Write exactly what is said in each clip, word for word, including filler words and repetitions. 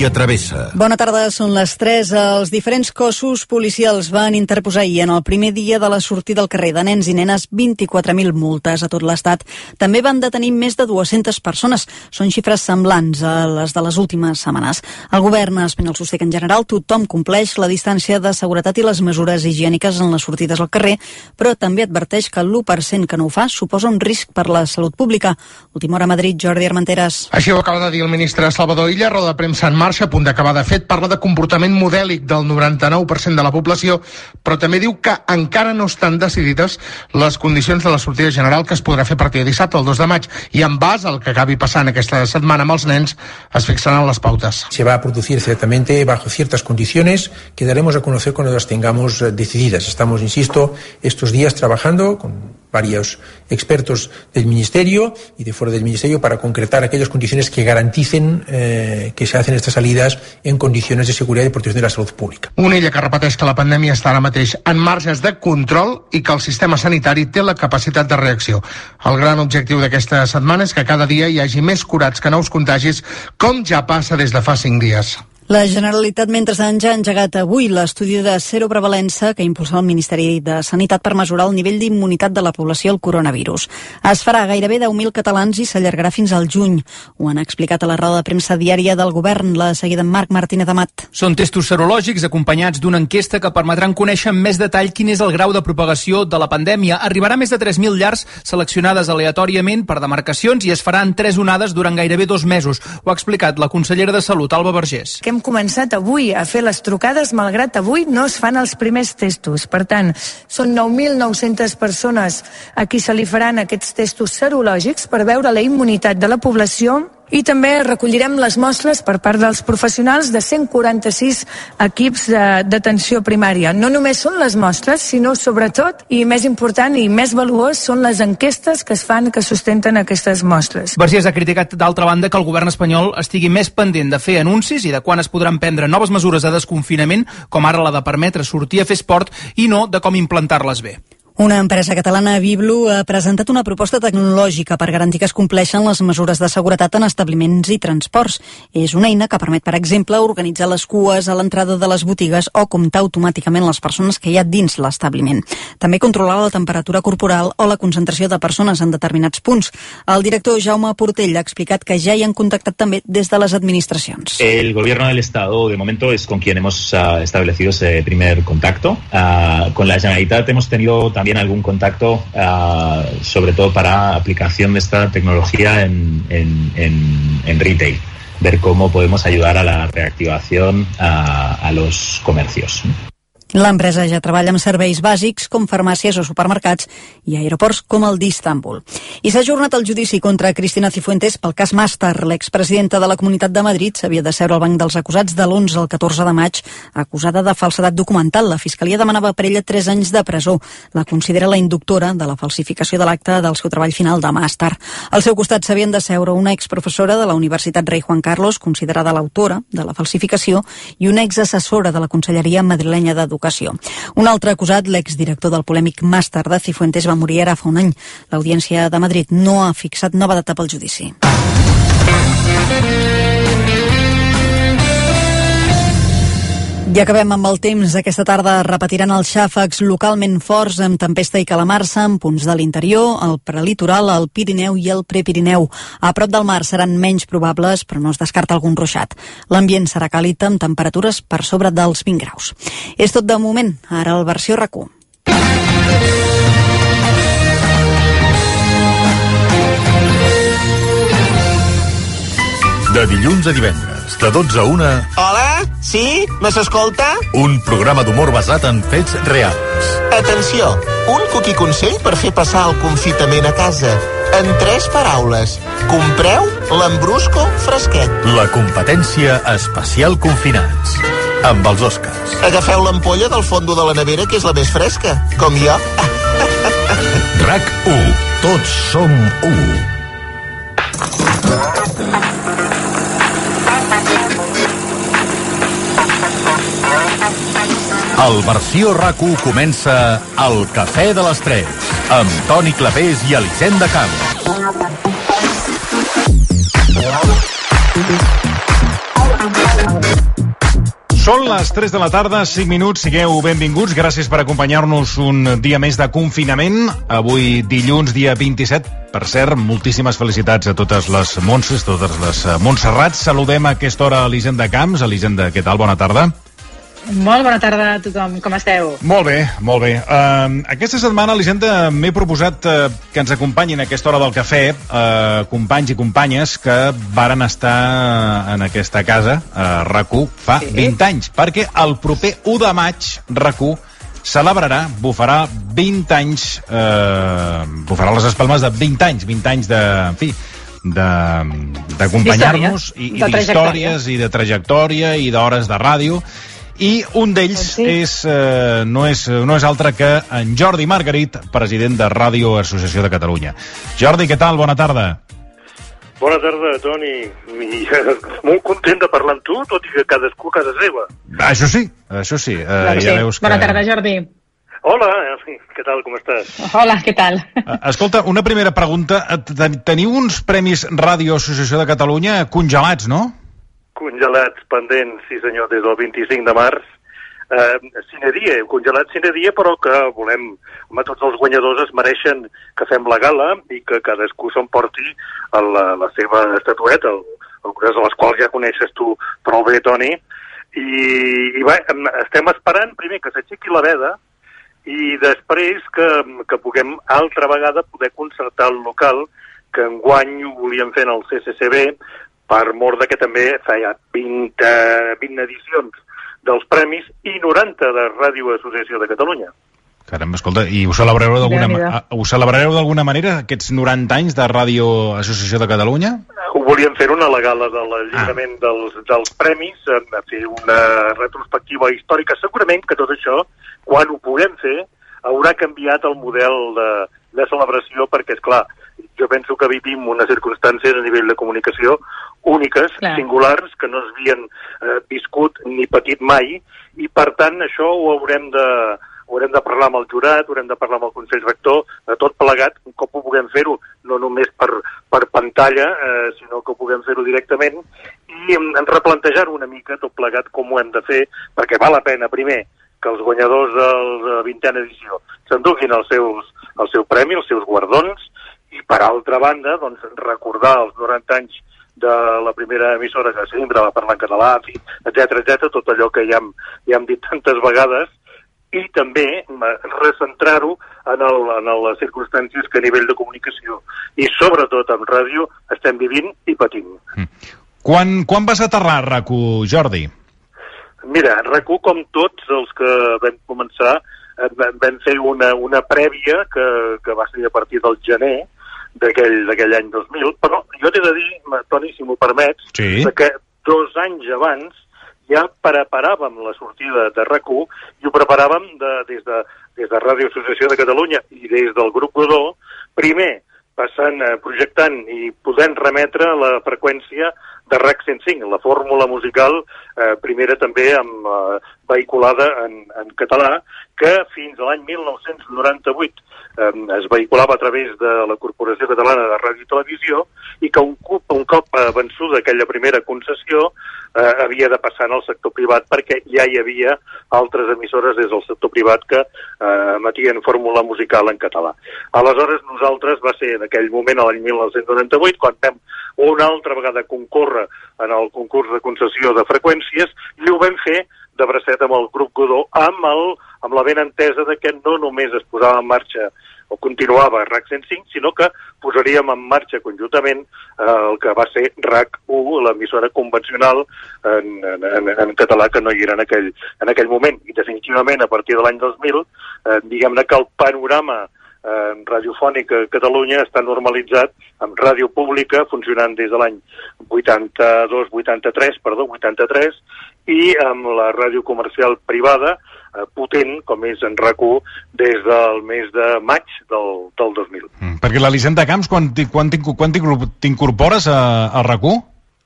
Núria Travessa. Bona tarda, són les tres. Els diferents cossos policials van interposar ahir en el primer dia de la sortida al carrer de nens i nenes vint-i-quatre mil multes a tot l'estat. També van detenir més de dues-centes persones. Són xifres semblants a les de les últimes setmanes. El govern espanyol sosté que en general tothom compleix la distància de seguretat i les mesures higièniques en les sortides al carrer, però també adverteix que l'u per cent que no ho fa suposa un risc per la salut pública. Última hora a Madrid, Jordi Armenteres. Així ho acaba de dir el ministre Salvador Illa, roda de premsa en marxa, a punt d'acabar. De fet, parla de comportament modèlic del noranta-nou per cent de la població, però també diu que encara no estan decidides les condicions de la sortida general que es podrà fer a partir de dissabte, el dos de maig, i en base al que acabi passant aquesta setmana amb els nens, es fixaran les pautes. Se va a producir ciertamente bajo ciertas condiciones que daremos a conocer cuando las tengamos decididas. Estamos, insisto, estos días trabajando con varios expertos del Ministerio y de fuera del Ministerio para concretar aquellas condiciones que garanticen eh, que se hacen estas salidas en condiciones de seguridad y protección de la salud pública. Una illa que repeteix que la pandèmia està ara mateix en marges de control i que el sistema sanitari té la capacitat de reacció. El gran objectiu d'aquesta setmana és que cada dia hi hagi més curats que nous contagis, com ja passa des de fa cinc dies. La Generalitat, mentrestant, ja ha engegat avui l'estudi de seroprevalença que impulsa el Ministeri de Sanitat per mesurar el nivell d'immunitat de la població al coronavirus. Es farà a gairebé deu mil catalans i s'allargarà fins al juny. Ho han explicat a la roda de premsa diària del govern, la seguida en Marc Martínez Amat. Són testos serològics acompanyats d'una enquesta que permetran conèixer amb més detall quin és el grau de propagació de la pandèmia. Arribarà a més de tres mil llars seleccionades aleatòriament per demarcacions i es farà en tres onades durant gairebé dos mesos. Ho ha explicat la consellera de Salut, Alba Vergés. Hem començat avui a fer les trucades, malgrat avui no es fan els primers testos. Per tant, són nou mil nou-centes persones a qui se li faran aquests testos serològics per veure la immunitat de la població. I també recollirem les mostres per part dels professionals de cent quaranta-sis equips d'atenció primària. No només són les mostres, sinó sobretot, i més important i més valuós, són les enquestes que es fan que sustenten aquestes mostres. Vergés ha criticat, d'altra banda, que el govern espanyol estigui més pendent de fer anuncis i de quan es podran prendre noves mesures de desconfinament, com ara la de permetre sortir a fer esport, i no de com implantar-les bé. Una empresa catalana, Biblu, ha presentat una proposta tecnològica per garantir que es compleixen les mesures de seguretat en establiments i transports. És una eina que permet, per exemple, organitzar les cues a l'entrada de les botigues o comptar automàticament les persones que hi ha dins l'establiment. També controlar la temperatura corporal o la concentració de persones en determinats punts. El director Jaume Portell ha explicat que ja hi han contactat també des de les administracions. El gobierno del Estado, de momento, es con quien hemos uh, establecido ese primer contacto. Uh, con la Generalitat hemos tenido también También algún contacto, uh, sobre todo para aplicación de esta tecnología en, en, en, en retail, ver cómo podemos ayudar a la reactivación a, a los comercios. L'empresa ja treballa amb serveis bàsics com farmàcies o supermercats i aeroports com el d'Istanbul. I s'ha ajornat el judici contra Cristina Cifuentes pel cas Màster. L'expresidenta de la Comunitat de Madrid s'havia de seure al banc dels acusats de l'onze al catorze de maig, acusada de falsedat documental. La Fiscalia demanava per ella tres anys de presó. La considera la inductora de la falsificació de l'acte del seu treball final de màster. Al seu costat s'havien de seure una exprofessora de la Universitat Rei Juan Carlos, considerada l'autora de la falsificació, i una exassessora de la Conselleria Madrilenya d'Educació. Un altre acusat, l'exdirector del polèmic màster de Cifuentes, va morir ara fa un any. L'Audiència de Madrid no ha fixat nova data pel judici. I acabem amb el temps. Aquesta tarda repetiran els xàfecs localment forts amb tempesta i calamarsa en punts de l'interior, el prelitoral, el Pirineu i el Prepirineu. A prop del mar seran menys probables, però no es descarta algun ruixat. L'ambient serà càlid amb temperatures per sobre dels vint graus. És tot de moment. Ara el versió RAC u. De dilluns a divendres, de dotze a una... Hola? Sí? Me s'escolta? Un programa d'humor basat en fets reals. Atenció, un cookie consell per fer passar el confitament a casa. En tres paraules. Compreu l'Ambrusco fresquet. La competència especial confinats. Amb els Oscars. Agafeu l'ampolla del fondo de la nevera, que és la més fresca, com jo. RAC u. Tots som u. El versió RAC u comença al Cafè de les tres amb Toni Clapés i Elisenda Camps. les tres de la tarda, cinc minuts, sigueu benvinguts. Gràcies per acompanyar-nos un dia més de confinament. Avui dilluns, dia vint-i-set. Per cert, moltíssimes felicitats a totes les Montses, totes les Montserrats. Saludem a aquesta hora a l'Hisenda Camps. Elisenda, què tal? Bona tarda. Molt bona tarda a tothom, com esteu? Molt bé, molt bé. Uh, aquesta setmana, Elisenda, m'he proposat uh, que ens acompanyin a aquesta hora del cafè uh, companys i companyes que varen estar en aquesta casa, a RAC1, fa sí. vint anys, perquè el proper u de maig RAC1 celebrarà, bufarà vint anys, uh, bufarà les espalmes de vint anys, vint anys de, en fi, d'acompanyar-nos i, i d'històries i de trajectòria i d'hores de ràdio. I un d'ells sí. és, eh, no, és, no és altre que en Jordi Margarit, president de Ràdio Associació de Catalunya. Jordi, què tal? Bona tarda. Bona tarda, Toni. I, molt content de parlar amb tu, tot i que cadascú a casa seva. Això sí, això sí. Eh, claro, ja sí. veus que... Bona tarda, Jordi. Hola, què tal, com estàs? Hola, què tal? Escolta, una primera pregunta. Teniu uns premis Ràdio Associació de Catalunya congelats, no? Congelats, pendents, sí senyor, des del vint-i-cinc de març. Eh, sine die, congelat sine die, però que volem, home, tots els guanyadors es mereixen que fem la gala i que cadascú s'emporti la, la seva estatueta, algunes de les quals ja coneixes tu prou bé, Toni. I, i bé, estem esperant primer que s'aixequi la veda i després que, que puguem altra vegada poder concertar el local, que enguany ho volíem fer en el C C C B, per mort de que també feia vint, vint edicions dels premis i noranta de Ràdio Associació de Catalunya. Caram, escolta, i ho celebrareu d'alguna, ho celebrareu d'alguna manera, aquests noranta anys de Ràdio Associació de Catalunya? Ho volíem fer una a la gala del lliurament ah. dels, dels premis, a fer una retrospectiva històrica. Segurament que tot això, quan ho puguem fer, haurà canviat el model de, de celebració, perquè, és clar, jo penso que vivim unes circumstàncies a nivell de comunicació úniques, clar. Singulars, que no s'havien eh, viscut ni patit mai, i per tant això ho haurem de, haurem de parlar amb el jurat, haurem de parlar amb el Consell Rector, de tot plegat, un cop ho puguem fer-ho, no només per, per pantalla, eh, sinó que ho puguem fer-ho directament, i en, en replantejar una mica tot plegat com ho hem de fer, perquè val la pena, primer, que els guanyadors de la vintena edició s'enduguin els seus, el seu premi, els seus guardons, i per altra banda, doncs, recordar els noranta anys de la primera emissora que sempre va parlar en català, etcètera, etcètera, tot allò que ja hem, ja hem dit tantes vegades, i també recentrar-ho en, el, en les circumstàncies que a nivell de comunicació i sobretot en ràdio estem vivint i patint. Mm. Quan, quan vas aterrar a RAC1, Jordi? Mira, RAC1, com tots els que vam començar, vam fer una, una prèvia que, que va ser a partir del gener d'aquell any dos mil, però jo t'he de dir, Toni, si m'ho permets, sí. que dos anys abans ja preparàvem la sortida de RAC1 i ho preparàvem de, des, de, des de Ràdio Associació de Catalunya i des del grup Godó, primer passant, eh, projectant i podent remetre la freqüència de RAC cent cinc, la fórmula musical, eh, primera també amb, eh, vehiculada en, en català, que fins a l'any mil nou-cents noranta-vuit eh, es vehiculava a través de la Corporació Catalana de Ràdio i Televisió i que un cop, un cop eh, vençuda aquella primera concessió eh, havia de passar al sector privat perquè ja hi havia altres emissores des del sector privat que eh, emetien fórmula musical en català. Aleshores nosaltres va ser en aquell moment, a l'any mil nou-cents noranta-vuit, quan vam una altra vegada concórrer en el concurs de concessió de freqüències i ho vam fer de bracet amb el grup Godó, amb, el, amb la ben entesa de que no només es posava en marxa o continuava RAC cent cinc, sinó que posaríem en marxa conjuntament eh, el que va ser RAC u, l'emissora convencional en, en, en català, que no hi era en aquell, en aquell moment. I definitivament, a partir de l'any dos mil, eh, diguem-ne que el panorama eh, radiofònic a Catalunya està normalitzat amb ràdio pública, funcionant des de l'any vuitanta-dos vuitanta-tres, perdó, vuitanta-tres, i amb la ràdio comercial privada, eh, potent, com és en RAC1, des del mes de maig del, del dos mil. Mm, perquè l'Elisenda Camps, quan, quan, quan t'incorpores a, a RAC1?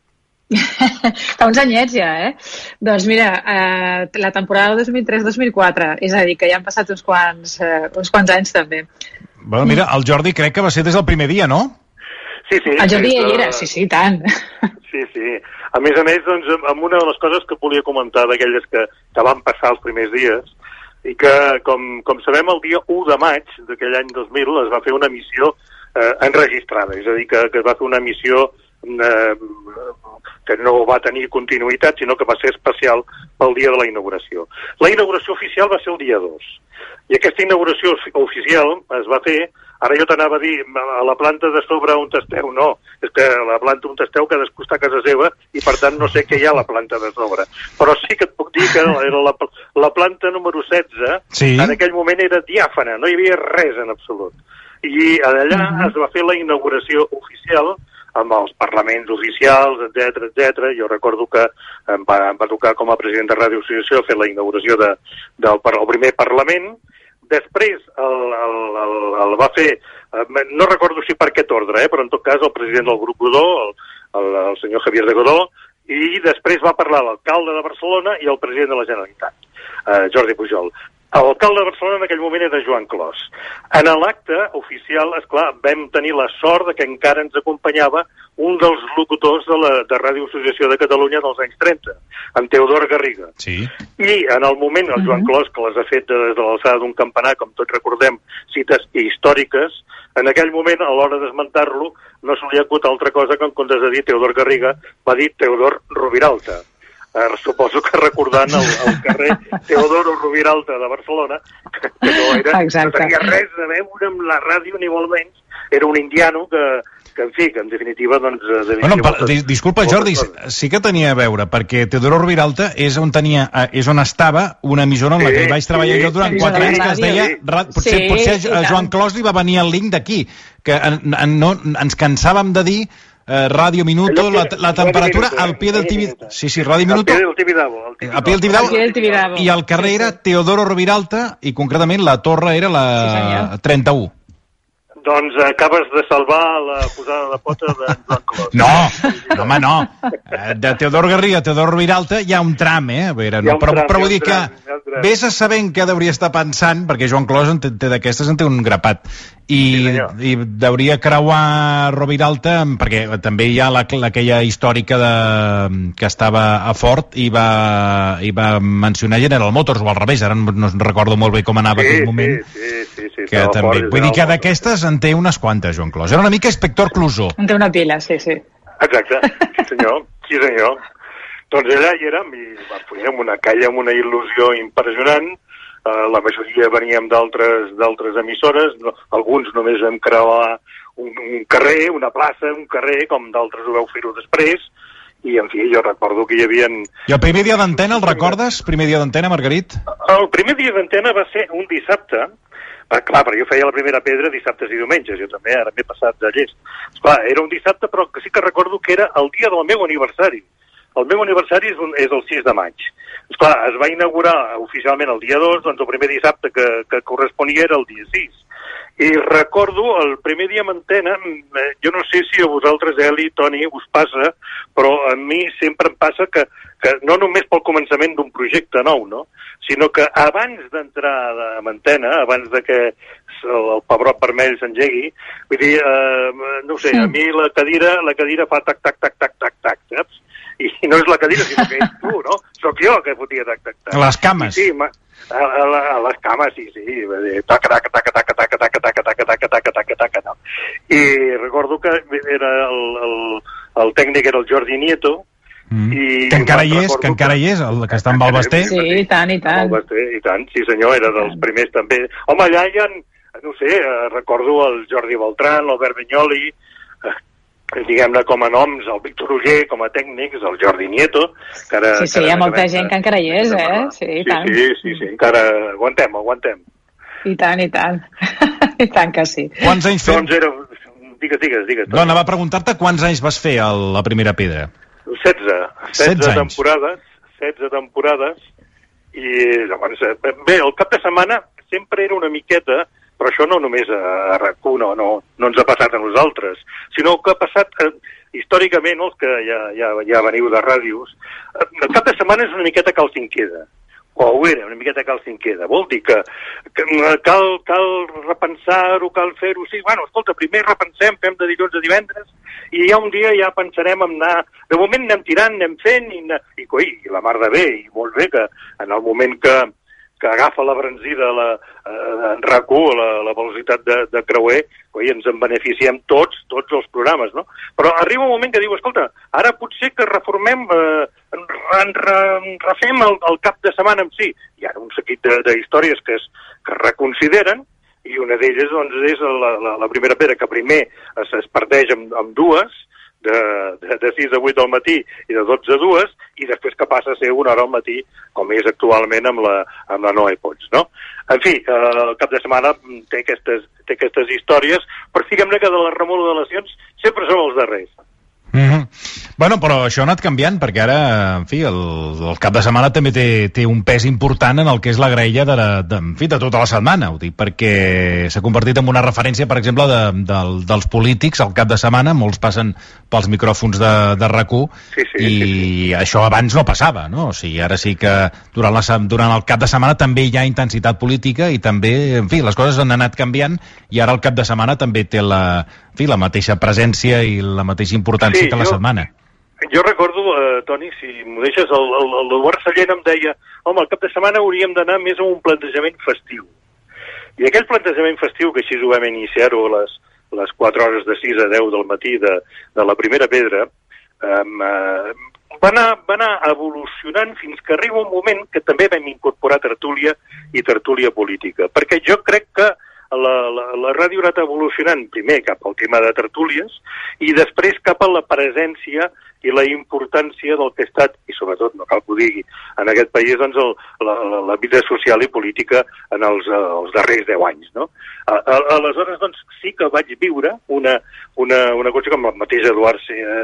Fa uns anyets ja, eh? Doncs mira, eh, la temporada dos mil tres dos mil quatre, és a dir, que ja han passat uns quants, eh, uns quants anys també. Bueno, mira, el Jordi crec que va ser des del primer dia, no? Sí, sí. El Jordi de... hi era, sí, sí, tant. Sí, sí. A més a més, doncs, amb una de les coses que volia comentar d'aquelles que, que van passar els primers dies, i que, com, com sabem, el dia u de maig d'aquell any dos mil es va fer una emissió eh, enregistrada, és a dir, que, que es va fer una emissió eh, que no va tenir continuïtat, sinó que va ser especial pel dia de la inauguració. La inauguració oficial va ser el dia dos, i aquesta inauguració oficial es va fer, ara jo t'anava a dir, a la planta de sobre on esteu, no, és que a la planta on esteu cadascú està a casa seva i per tant no sé què hi ha a la planta de sobre, però sí que et puc dir que era la, la planta número setze, sí. En aquell moment era diàfana, no hi havia res en absolut, i allà uh-huh. es va fer la inauguració oficial amb els parlaments oficials, etcètera, etcètera. Jo recordo que em va, em va tocar com a president de Ràdio Associació fer la inauguració de, del, del primer Parlament. Després el, el, el, el va fer, no recordo si per aquest ordre, eh, però en tot cas el president del grup Godó, el, el, el senyor Javier de Godó, i després va parlar l'alcalde de Barcelona i el president de la Generalitat, eh, Jordi Pujol. L'alcalde de Barcelona en aquell moment era Joan Clos. En l'acte oficial, esclar, vam tenir la sort de que encara ens acompanyava un dels locutors de la de Ràdio Associació de Catalunya dels anys trenta, en Teodor Garriga. Sí. I en el moment, el Joan Clos, que les ha fet des de l'alçada d'un campanar, com tots recordem, cites històriques, en aquell moment, a l'hora d'esmentar-lo, no se li ha acut altra cosa que en comptes de dir Teodor Garriga, va dir Teodor Roviralta. Uh, suposo que recordant el, el carrer Teodoro Roviralta de Barcelona, que no, era, no tenia res a veure amb la ràdio ni molt menys, era un indiano que, que en fi, que en definitiva doncs... Bueno, moltes, di disculpa Jordi, coses. Sí que tenia a veure, perquè Teodoro Roviralta és on tenia, és on estava una emissora en la que sí, vaig treballar sí, jo durant sí, quatre sí, anys, que es deia... Sí. Potser, sí, potser a Joan Clos li va venir el link d'aquí, que en, en, no, ens cansàvem de dir Uh, Ràdio Minuto, la, la temperatura Minuto, al pie del Tibidabo. Sí, sí, Ràdio Minuto. Al pie del Tibidabo. Al pie del Tibidabo. I el carrer era Teodoro Roviralta i concretament la torre era la sí, trenta-u. Doncs acabes de salvar la posada de pota de Joan Clos. No, no, home, no. De Teodor Garriga a Teodor Roviralta hi ha un tram, eh? A veure, no, però, però vull dir que vés a saber què deuria estar pensant, perquè Joan Clos en té, té d'aquestes en té un grapat. I, sí, i deuria creuar Roviralta, perquè també hi ha la, aquella històrica de, que estava a Ford i va, i va mencionar General Motors, o al revés, ara no, no recordo molt bé com anava sí, aquell moment. Sí, sí, sí, sí, que també, vull dir que d'aquestes en té unes quantes, Joan Clos. Era una mica inspector Clouseau. En té una pila, sí, sí. Exacte, sí senyor, sí senyor. Doncs allà hi érem i va, amb una calla, amb una il·lusió impressionant. Uh, la majoria veníem d'altres d'altres emissores, no, alguns només vam creuar un, un carrer, una plaça, un carrer, com d'altres ho veu fer-ho després, i en fi, jo recordo que hi havia... I el primer dia d'antena, el recordes? Primer dia d'antena, Margarit? El primer dia d'antena va ser un dissabte, ah, clar, perquè jo feia la primera pedra dissabtes i diumenges, jo també, ara m'he passat de llest. Esclar, era un dissabte, però que sí que recordo que era el dia del meu aniversari. El meu aniversari és, un, és el sis de maig. Esclar, es va inaugurar oficialment el dia dos, doncs el primer dissabte que, que corresponia era el dia sis. I recordo el primer dia amb antena, jo no sé si a vosaltres, Eli, Toni, us passa, però a mi sempre em passa que, que no només pel començament d'un projecte nou, no? Sinó que abans d'entrar amb antena, abans de que el, el pebrot vermell s'engegui, vull dir, eh, no sé, a mi la cadira, la cadira fa tac, tac, tac, tac, tac, tac, saps? I no és la cadira, sinó que ets tu, no? Soc jo que fotia tac, tac, tac. A les cames. Sí, ma, a, a, a les cames, sí, sí. Tac, tac, tac, tac, tac, tac, tac, tac, tac, tac, tac, tac, tac, tac. I recordo que era el, el, el tècnic era el Jordi Nieto. Mm. I que encara hi és, que encara hi és, el que està amb el Basté. Sí, i tant, i tant. El Basté, i tant, sí senyor, era dels primers també. Home, allà hi ha, no sé, recordo el Jordi Beltrán, l'Albert Vinyoli, diguem-ne com a noms, el Víctor Oller com a tècnics, el Jordi Nieto, que ara... Sí, sí, hi ha molta gent que encara hi és, eh? Sí, i tant. Sí, sí, sí, encara aguantem, aguantem. I tant, i tant. I tant que sí. Quants anys fem? Doncs era... Digues, digues, digues. Dona, va preguntar-te quants anys vas fer a la primera pedra. setze. setze temporades, setze temporades, i llavors, bé, el cap de setmana sempre era una miqueta, però això no només a R A C U, no, no, no ens ha passat a nosaltres, sinó que ha passat eh, històricament, els que ja, ja, ja veniu de ràdios, eh, el cap de setmana és una miqueta cal quin queda. o ho era, una miqueta cal si en queda. Vol dir que, que cal, cal repensar-ho, cal fer-ho. Sí, bueno, escolta, primer repensem, fem de dilluns a divendres, i ja un dia ja pensarem en anar... De moment anem tirant, anem fent, i, i, coi, i la mar de bé, i molt bé que en el moment que, que agafa la branzida la, eh, en RAC u, la, la velocitat de, de creuer, coi, ens en beneficiem tots, tots els programes, no? Però arriba un moment que diu, escolta, ara potser que reformem, eh, en, en, en, refem el, el cap de setmana en si. Hi ha un seguit d'històries que es, que es reconsideren, i una d'elles doncs, és la, la, la primera pedra, que primer es, es parteix amb, amb dues, de, de, de sis a vuit del matí i de dotze a dues, i després que passa a ser una hora al matí, com és actualment amb la, amb la Noe Pons, no? En fi, eh, el cap de setmana té aquestes, té aquestes històries, però diguem-ne que de les remodelacions sempre són els darrers. Mm-hmm. Bueno, però això ha anat canviant, perquè ara, en fi, el, el cap de setmana també té, té un pes important en el que és la graella de, la, de, en fi, de tota la setmana, ho dic, perquè s'ha convertit en una referència, per exemple, de, de, dels polítics al cap de setmana, molts passen pels micròfons de, de RAC u, sí, sí, i sí, sí. Això abans no passava, no? O sigui, ara sí que durant, la, durant el cap de setmana també hi ha intensitat política i també, en fi, les coses han anat canviant i ara el cap de setmana també té la, en fi, la mateixa presència i la mateixa importància sí, que la jo... setmana. Jo recordo, eh, Toni, si m'ho deixes, l'Eduard Sallent em deia home, el cap de setmana hauríem d'anar més a un plantejament festiu. I aquell plantejament festiu, que així ho vam iniciar-ho a les, les quatre hores de sis a deu del matí de, de la primera pedra, eh, va, anar, va anar evolucionant fins que arriba un moment que també vam incorporar tertúlia i tertúlia política. Perquè jo crec que La, la, la ràdio ha anat evolucionant primer cap al tema de tertúlies i després cap a la presència i la importància del que ha estat, i sobretot, no cal que ho digui, en aquest país, doncs, el, la, la, la vida social i política en els, els darrers deu anys, no? A, a, aleshores, doncs, sí que vaig viure una, una, una cosa com el mateix Eduard eh,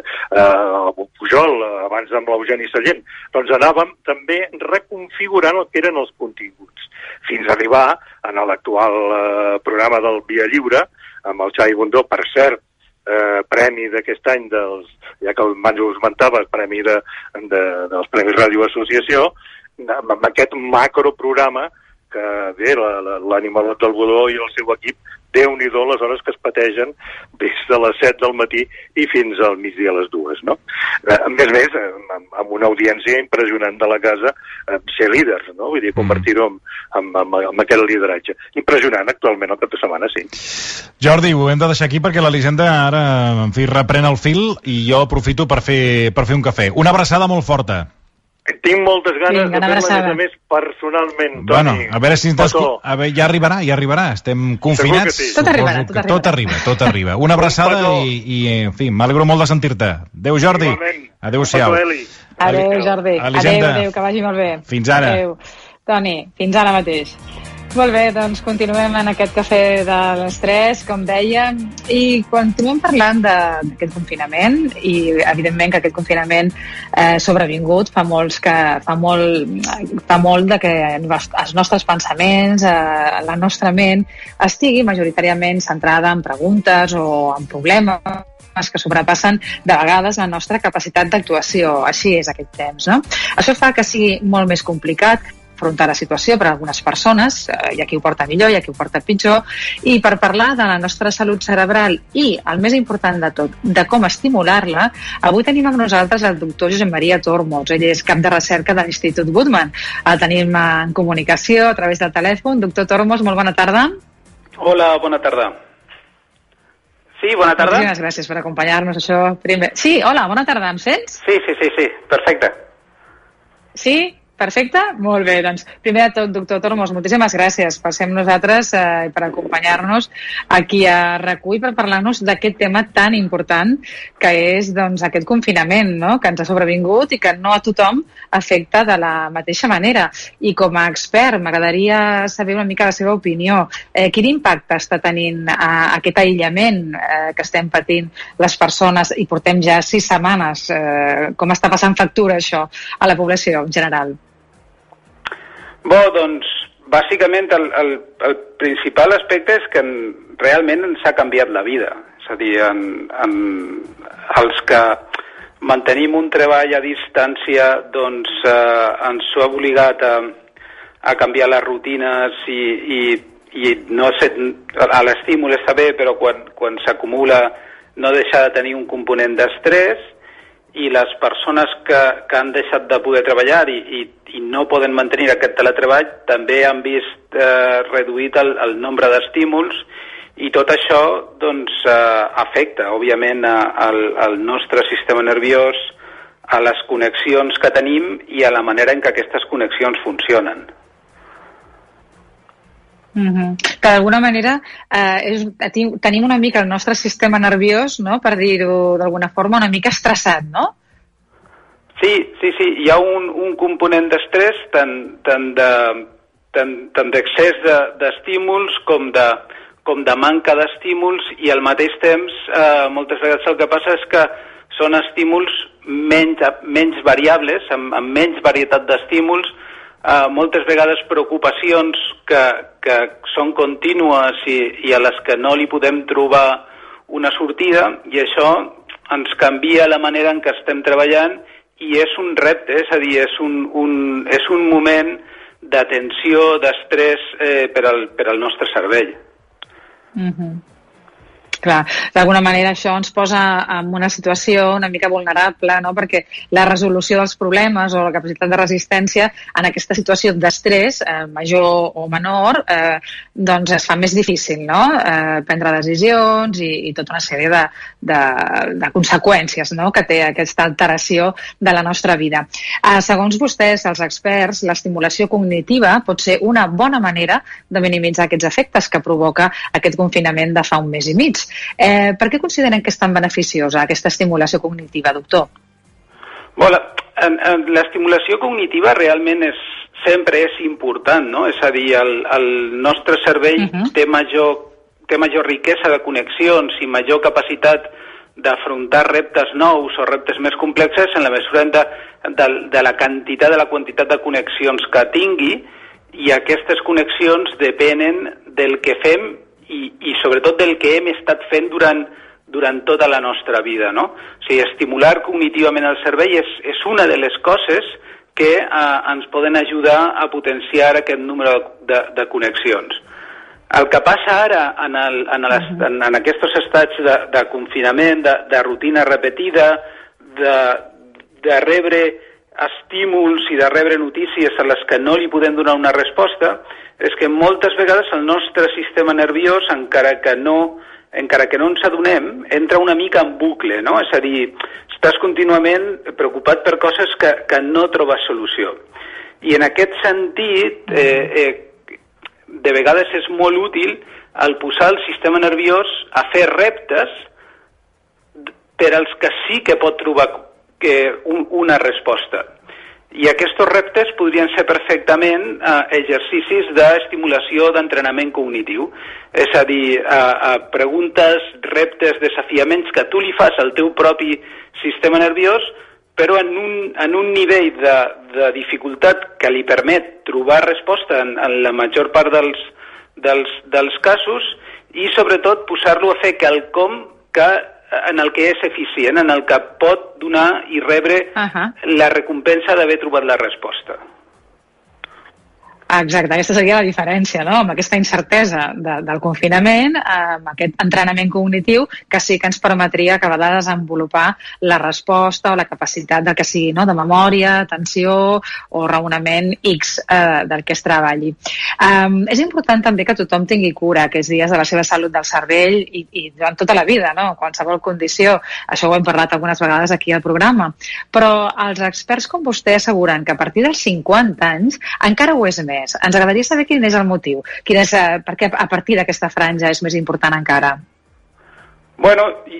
eh, Pujol, abans amb l'Eugeni Sallent, doncs anàvem també reconfigurant el que eren els continguts, fins a arribar en l'actual eh, programa del Via Lliure, amb el Xavi Bundó, per cert, eh, premi d'aquest any, dels, ja que abans ho esmentava, premi de, de, dels Premis Ràdio Associació, amb aquest macroprograma que bé, l'Animalot del Godó i el seu equip, Déu-n'hi-do les hores que es pategen des de les set del matí i fins al migdia a les dues, no? A més a més, amb una audiència impressionant de la casa, ser líders, no? Vull dir, convertir-ho en, en, en, en aquest lideratge. Impressionant actualment el cap de setmana, sí. Jordi, ho hem de deixar aquí perquè l'Elisenda ara, en fi, reprèn el fil i jo aprofito per fer, per fer un cafè. Una abraçada molt forta. Tinc moltes ganes Vinga, de fer-la, a més, personalment, Toni. Bueno, a veure si ens a veure, ja arribarà, ja arribarà. Estem confinats. Sí. Tot arribarà, tot arribarà. Tot arriba, tot arriba. Una abraçada i, i, en fi, m'alegro molt de sentir-te. Adéu, Jordi. Adéu-siau. Adéu, Jordi. Adéu, adéu, que vagi molt bé. Fins ara. Adéu. Toni, fins ara mateix. Molt bé, doncs continuem en aquest cafè de les tres, com dèiem, i continuem parlant d'aquest confinament, i evidentment que aquest confinament eh, sobrevingut fa molts que fa molt, fa molt de que els nostres pensaments, eh, la nostra ment, estigui majoritàriament centrada en preguntes o en problemes que sobrepassen de vegades la nostra capacitat d'actuació. Així és aquest temps, no? Això fa que sigui molt més complicat afrontar la situació per a algunes persones, eh, hi ha qui ho porta millor, hi ha qui ho porta pitjor, i per parlar de la nostra salut cerebral i, el més important de tot, de com estimular-la, avui tenim amb nosaltres el doctor Josep Maria Tormos. Ell és cap de recerca de l'Institut Guttmann. El tenim en comunicació a través del telèfon. Doctor Tormos, molt bona tarda. Hola, bona tarda. Sí, bona tarda. Moltíssimes gràcies per acompanyar-nos. Això primer... Sí, hola, bona tarda, em sents? Sí, sí, sí, sí, perfecte. Sí? Perfecte? Molt bé, doncs primer de tot, doctor Tormos, moltíssimes gràcies per ser amb nosaltres i eh, per acompanyar-nos aquí a RAC u i per parlar-nos d'aquest tema tan important que és doncs, aquest confinament, no?, que ens ha sobrevingut i que no a tothom afecta de la mateixa manera. I com a expert m'agradaria saber una mica la seva opinió. Eh, quin impacte està tenint eh, aquest aïllament eh, que estem patint les persones i portem ja sis setmanes? Eh, com està passant factura això a la població en general? Bo, doncs, bàsicament el, el, el principal aspecte és que en, realment ens ha canviat la vida. És a dir, en, en, els que mantenim un treball a distància doncs eh, ens ha obligat a, a canviar les rutines i, i, i no sé, l'estímul està bé, però quan, quan s'acumula no deixa de tenir un component d'estrès, i les persones que, que han deixat de poder treballar i, i, i no poden mantenir aquest teletreball també han vist eh, reduït el, el nombre d'estímuls, i tot això doncs, eh, afecta, òbviament, al, al nostre sistema nerviós, a les connexions que tenim i a la manera en què aquestes connexions funcionen. Mm-hmm. Que d'alguna manera eh, és, tenim una mica el nostre sistema nerviós, no?, per dir-ho d'alguna forma, una mica estressat, no? Sí, sí, sí. Hi ha un, un component d'estrès tant, tant, de, tant, tant d'excés de, d'estímuls com de, com de manca d'estímuls, i al mateix temps eh, moltes vegades el que passa és que són estímuls menys, menys variables, amb, amb menys varietat d'estímuls, Uh, moltes vegades preocupacions que, que són contínues i, i a les que no li podem trobar una sortida, i això ens canvia la manera en què estem treballant, i és un repte, és a dir, és un, un, és un moment de tensió, d'estrès eh, per, al, per al nostre cervell. Mm-hmm. Clar, d'alguna manera això ens posa en una situació una mica vulnerable, no?, perquè la resolució dels problemes o la capacitat de resistència en aquesta situació d'estrès, eh, major o menor, eh, doncs es fa més difícil, no?, eh, prendre decisions i, i tota una sèrie de, de, de conseqüències, no?, que té aquesta alteració de la nostra vida. Eh, segons vostès, els experts, l'estimulació cognitiva pot ser una bona manera de minimitzar aquests efectes que provoca aquest confinament de fa un mes i mig. Eh, per què consideren que és tan beneficiosa aquesta estimulació cognitiva, doctor? Bueno, l'estimulació cognitiva realment és, sempre és important, no? És a dir, el, el nostre cervell uh-huh. té, major, té major riquesa de connexions i major capacitat d'afrontar reptes nous o reptes més complexes en la mesura de, de, de la quantitat, de la quantitat de connexions que tingui, i aquestes connexions depenen del que fem i, i sobretot del que hem estat fent durant, durant tota la nostra vida, no? O sigui, estimular cognitivament el cervell és, és una de les coses que eh, ens poden ajudar a potenciar aquest número de, de connexions. El que passa ara en, el, en, les, en, en aquests estats de, de confinament, de, de rutina repetida, de, de rebre estímuls i de rebre notícies a les que no li podem donar una resposta, és que moltes vegades el nostre sistema nerviós, encara que no, encara que no ens adonem, entra una mica en bucle, no? És a dir, estàs contínuament preocupat per coses que, que no trobes solució. I en aquest sentit, eh, eh, de vegades és molt útil el posar el sistema nerviós a fer reptes per als que sí que pot trobar que un, una resposta. I aquests reptes podrien ser perfectament eh, exercicis d'estimulació d'entrenament cognitiu. És a dir, eh, eh, preguntes, reptes, desafiaments que tu li fas al teu propi sistema nerviós, però en un, en un nivell de, de dificultat que li permet trobar resposta en, en la major part dels, dels, dels casos, i sobretot posar-lo a fer quelcom que en el que és eficient, en el que pot donar i rebre uh-huh. la recompensa d'haver trobat la resposta. Exacte, aquesta seria la diferència, no?, amb aquesta incertesa de, del confinament, amb aquest entrenament cognitiu que sí que ens permetria acabar de desenvolupar la resposta o la capacitat del que sigui, no?, de memòria, atenció o raonament X eh, del que es treballi. Um, és important també que tothom tingui cura aquests dies de la seva salut del cervell i, i durant tota la vida, no?, qualsevol condició. Això ho hem parlat algunes vegades aquí al programa. Però els experts com vostè asseguren que a partir dels cinquanta anys encara ho és més. Ens agradaria saber quin és el motiu, quin és, eh, per què a partir d'aquesta franja és més important encara. Bueno,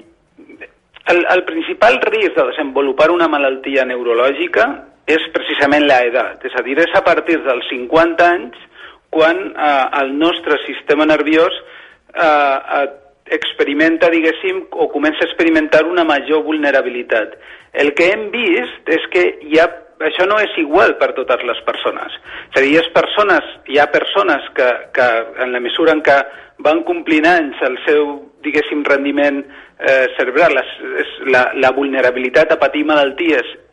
el, el principal risc de desenvolupar una malaltia neurològica és precisament l'edat, és a dir, és a partir dels cinquanta anys quan eh, el nostre sistema nerviós eh, experimenta, diguéssim, o comença a experimentar una major vulnerabilitat. El que hem vist és que hi ha això no és igual per totes les persones. És a dir, és persones, hi ha persones que, que en la mesura en què van complint anys el seu, diguéssim, rendiment eh, cerebral, la, la, la vulnerabilitat a patir malalties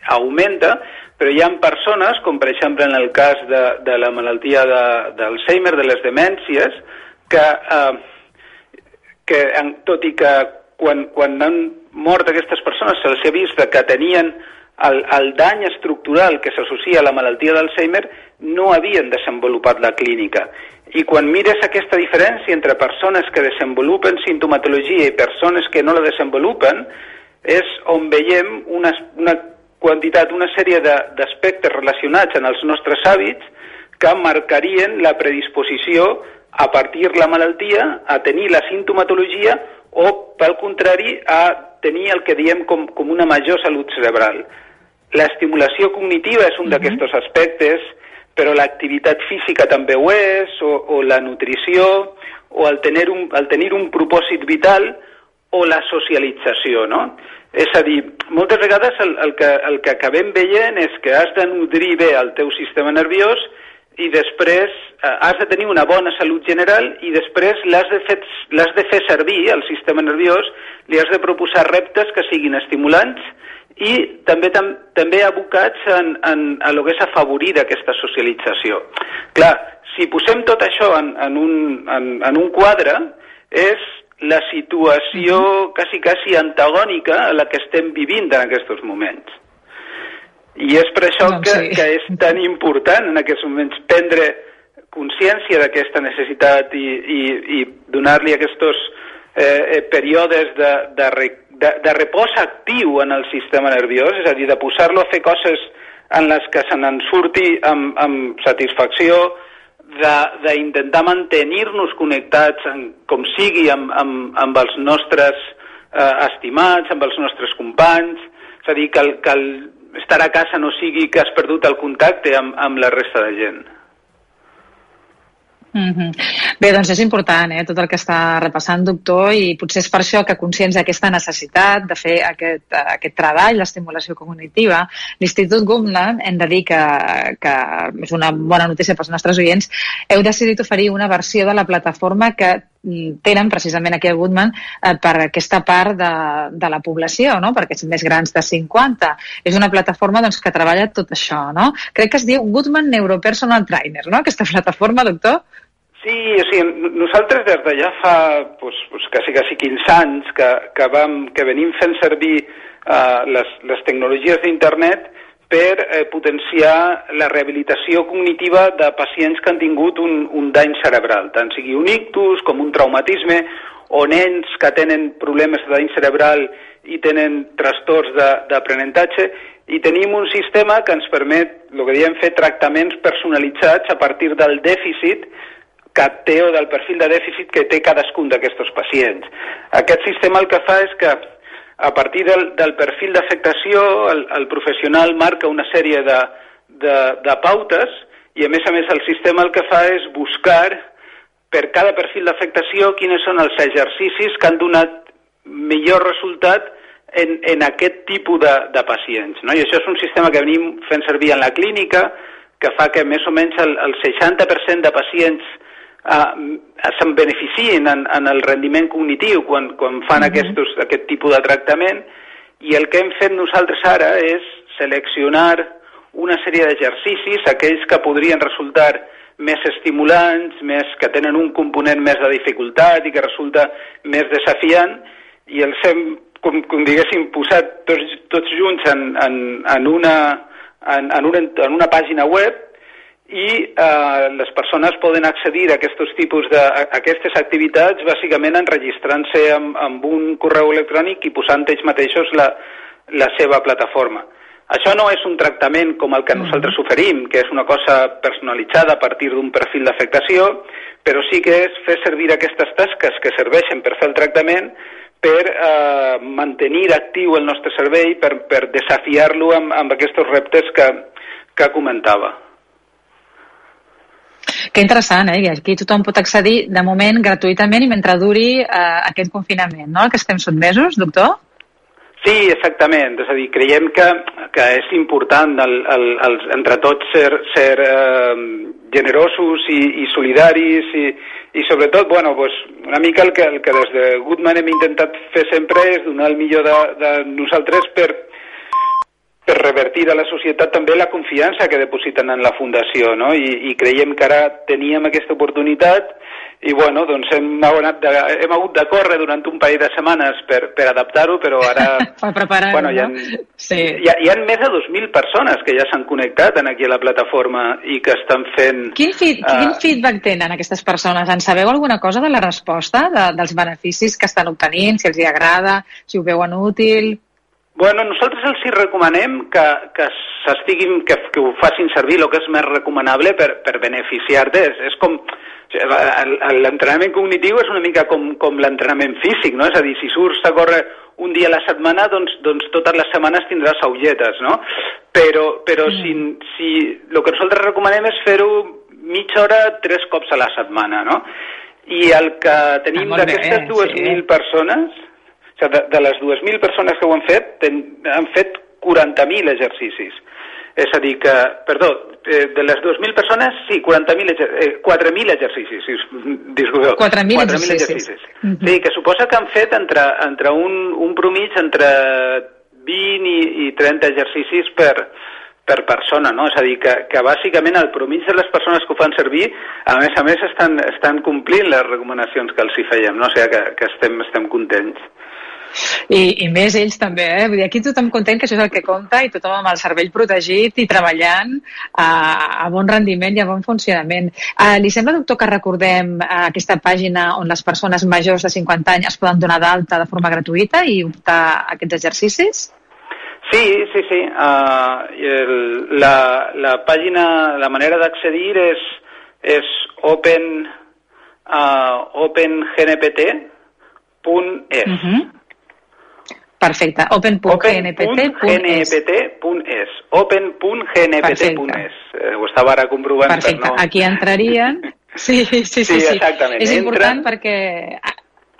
augmenta, però hi ha persones, com per exemple en el cas de, de la malaltia de, d'Alzheimer, de les demències, que, eh, que tot i que quan, quan han mort aquestes persones se'ls ha vist que tenien el, el dany estructural que s'associa a la malaltia d'Alzheimer, no havien desenvolupat la clínica. I quan mires aquesta diferència entre persones que desenvolupen sintomatologia i persones que no la desenvolupen, és on veiem una, una quantitat, una sèrie de, d'aspectes relacionats en els nostres hàbits que marcarien la predisposició a partir de la malaltia, a tenir la sintomatologia o, pel contrari, a tenir el que diem com, com una major salut cerebral. L'estimulació cognitiva és un uh-huh. d'aquests aspectes, però l'activitat física també ho és, o, o la nutrició, o el tenir, un, el tenir un propòsit vital, o la socialització, no? És a dir, moltes vegades el, el, que, el que acabem veient és que has de nodrir bé el teu sistema nerviós i després eh, has de tenir una bona salut general i després l'has de, fer, l'has de fer servir, el sistema nerviós, li has de proposar reptes que siguin estimulants i també tam, també abocats en, en, en el que és afavorir aquesta socialització. Clar, si posem tot això en, en, un, en, en un quadre, és la situació quasi, quasi antagònica a la que estem vivint en aquests moments. I és per això doncs que, sí. que és tan important en aquests moments prendre consciència d'aquesta necessitat i, i, i donar-li aquests eh, períodes de, de, de, de repòs actiu en el sistema nerviós, és a dir, de posar-lo a fer coses en les que se n'en surti amb, amb satisfacció, d'intentar mantenir-nos connectats en, com sigui amb, amb, amb els nostres eh, estimats, amb els nostres companys, és a dir, que, el, que el estar a casa no sigui que has perdut el contacte amb, amb la resta de gent. Mm-hmm. Bé, doncs és important eh, tot el que està repassant, doctor, i potser és per això que conscients d'aquesta necessitat de fer aquest, aquest treball, l'estimulació cognitiva, l'Institut Goodman, hem de dir que, que és una bona notícia pels nostres oients, heu decidit oferir una versió de la plataforma que tenen precisament aquí a Goodman eh, per aquesta part de, de la població, no? Perquè són més grans de cinquanta. És una plataforma doncs, que treballa tot això, no? Crec que es diu Goodman Neuropersonal Trainer, no? Aquesta plataforma, doctor? Sí, o sigui, nosaltres des de ja fa pues, pues, quasi, quasi quinze anys que, que, vam, que venim fent servir uh, les, les tecnologies d'internet per eh, potenciar la rehabilitació cognitiva de pacients que han tingut un, un dany cerebral, tant sigui un ictus com un traumatisme, o nens que tenen problemes de dany cerebral i tenen trastorns d'aprenentatge, i tenim un sistema que ens permet, el que diem, fer tractaments personalitzats a partir del dèficit que té o del perfil de dèficit que té cadascun d'aquests pacients. Aquest sistema el que fa és que a partir del, del perfil d'afectació, el, el professional marca una sèrie de, de, de pautes i, a més a més, el sistema el que fa és buscar per cada perfil d'afectació quins són els exercicis que han donat millor resultat en, en aquest tipus de, de pacients, no? I això és un sistema que venim fent servir en la clínica, que fa que més o menys el, el seixanta per cent de pacients Uh, se'n beneficien en, en el rendiment cognitiu quan, quan fan mm-hmm. aquests, aquest tipus de tractament, i el que hem fet nosaltres ara és seleccionar una sèrie d'exercicis, aquells que podrien resultar més estimulants, més, que tenen un component més de dificultat i que resulta més desafiant, i els hem, com, com diguéssim, posat tots, tots junts en, en, en, una, en, en, una, en una pàgina web, i eh, les persones poden accedir a aquests tipus de, a aquestes activitats bàsicament enregistrant-se amb, amb un correu electrònic i posant ells mateixos la, la seva plataforma. Això no és un tractament com el que nosaltres oferim, que és una cosa personalitzada a partir d'un perfil d'afectació, però sí que és fer servir aquestes tasques que serveixen per fer el tractament per eh, mantenir actiu el nostre cervell, per, per desafiar-lo amb, amb aquests reptes que, que comentava. Que interessant, eh? I aquí tothom pot accedir, de moment, gratuïtament i mentre duri eh, aquest confinament, no?, al que estem sotmesos, doctor? Sí, exactament. És a dir, creiem que, que és important el, el, el, entre tots ser, ser eh, generosos i, i solidaris i, i sobretot, bueno, pues, una mica el que, el que des de Goodman hem intentat fer sempre és donar el millor de, de nosaltres per, per revertir a la societat també la confiança que depositen en la Fundació, no? I, i creiem que ara teníem aquesta oportunitat i, bueno, doncs hem, de, hem hagut de córrer durant un parell de setmanes per, per adaptar-ho, però ara... per preparar-ho, bueno, hi ha, no? Sí. Hi ha, hi ha més de dos mil persones que ja s'han connectat aquí a la plataforma i que estan fent... Quin, feed, uh, quin feedback tenen aquestes persones? En sabeu alguna cosa de la resposta, de, dels beneficis que estan obtenint, si els hi agrada, si ho veuen útil... Bueno, nosaltres els hi recomanem que, que s'estiguin, que, que ho facin servir el que és més recomanable per, per beneficiar-te. És, és com... L'entrenament cognitiu és una mica com, com l'entrenament físic, no? És a dir, si surts a córrer un dia a la setmana, doncs, doncs totes les setmanes tindràs aulletes, no? Però, però mm. si, si el que nosaltres recomanem és fer-ho mitja hora tres cops a la setmana, no? I el que tenim ah, d'aquestes dues mil sí. persones, o sigui, de, de les dues mil persones que ho han fet, ten, han fet quaranta mil exercicis. És a dir que, perdó, de les dues mil persones, sí, quaranta mil, eh, quatre mil exercicis, si us disculpeu. quatre mil exercicis. exercicis. Mm-hmm. Sí, que suposa que han fet entre, entre un, un promig entre vint i, i trenta exercicis per, per persona, no? És a dir, que, que bàsicament el promig de les persones que ho fan servir, a més a més, estan, estan complint les recomanacions que els hi fèiem, no? O sigui, que, que estem, estem contents. I, i més ells també, eh? Vull dir, aquí tothom content que això és el que compta i tothom amb el cervell protegit i treballant a, a bon rendiment i a bon funcionament. Uh, li sembla, doctor, que recordem uh, aquesta pàgina on les persones majors de cinquanta anys es poden donar d'alta de forma gratuïta i optar a aquests exercicis? Sí, sí, sí. Uh, el, la, la pàgina, la manera d'accedir és, és open, uh, open g n p t punt es. Uh-huh. Perfecte, open punt g n p t punt es. open punt g n p t punt es. Eh, ho estava ara comprovant. Perfecte, per no... aquí entrarien. Sí, sí, sí. sí, sí. Exactament. És important Entren... perquè...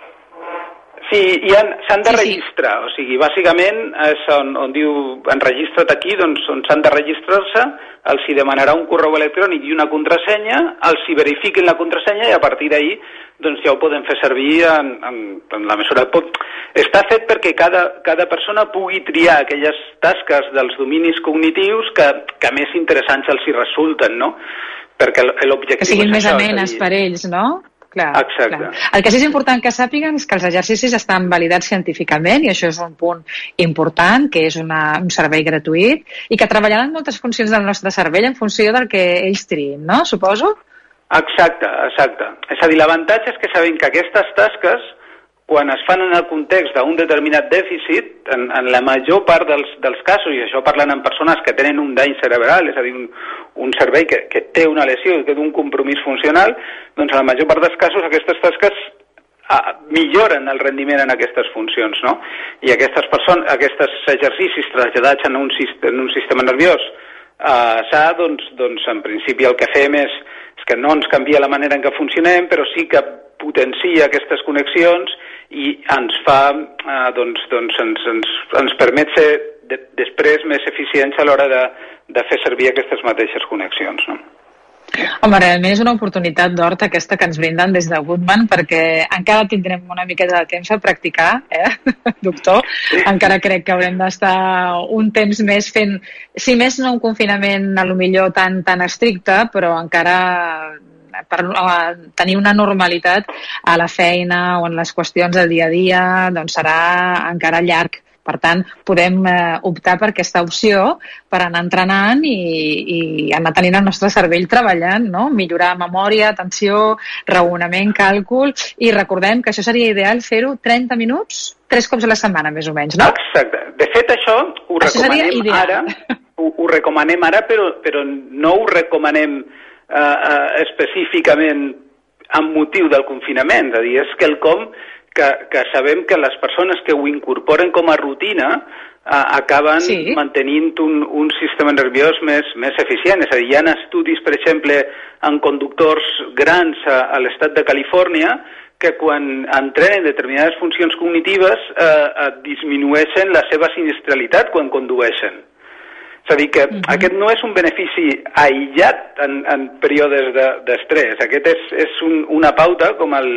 Sí, s'han de sí, registrar, sí. O sigui, bàsicament és on, on diu enregistra't aquí, doncs on s'han de registrar-se, els hi demanarà un correu electrònic i una contrasenya, els hi verifiquin la contrasenya i a partir d'ahir doncs ja ho podem fer servir en, en, en la mesura... Està fet perquè cada, cada persona pugui triar aquelles tasques dels dominis cognitius que, que més interessants els hi resulten, no? Perquè l'objectiu que siguin és més això, amenes per ells, no? Clar, Exacte. Clar. El que sí és important que sàpiguen és que els exercicis estan validats científicament i això és un punt important, que és una, un servei gratuït i que treballaran moltes funcions del nostre cervell en funció del que ells triïn, no? Suposo? Exacte, exacte. És a dir, l'avantatge és que sabem que aquestes tasques, quan es fan en el context d'un determinat dèficit, en, en la major part dels, dels casos, i això parlant amb persones que tenen un dany cerebral, és a dir, un, un cervell que, que té una lesió, que té un compromís funcional, doncs en la major part dels casos aquestes tasques ah, milloren el rendiment en aquestes funcions, no? I aquestes persones, aquests exercicis traslladats en un, en un sistema nerviós eh, sa, doncs, doncs en principi el que fem és, és que no ens canvia la manera en què funcionem, però sí que potencia aquestes connexions i ens fa, eh, doncs, doncs ens, ens, ens permet ser de, després més eficients a l'hora de, de fer servir aquestes mateixes connexions, no? Home, realment és una oportunitat d'or aquesta que ens brinden des de Goodman, perquè encara tindrem una miqueta de temps a practicar, eh, doctor? Sí. Encara crec que haurem d'estar un temps més fent, si més no un confinament a lo millor tan, tan estricte, però encara per uh, tenir una normalitat a la feina o en les qüestions del dia a dia, doncs serà encara llarg. Per tant, podem eh, optar per aquesta opció per anar entrenant i, i anar tenint el nostre cervell treballant, no? Millorar memòria, atenció, raonament, càlcul, i recordem que això seria ideal fer-ho trenta minuts, tres cops a la setmana, més o menys, no? Exacte. De fet, això ho això recomanem ara, ho, ho recomanem ara, però, però no ho recomanem eh, eh, específicament amb motiu del confinament, és a dir, és quelcom que, que sabem que les persones que ho incorporen com a rutina eh, acaben sí. mantenint un, un sistema nerviós més, més eficient. És a dir, hi ha estudis, per exemple, en conductors grans a, a l'estat de Califòrnia que quan entrenen determinades funcions cognitives eh, eh, disminueixen la seva sinistralitat quan condueixen. És a dir, que uh-huh. aquest no és un benefici aïllat en, en períodes d'estrès. De, Aquest és, és un, una pauta, com el,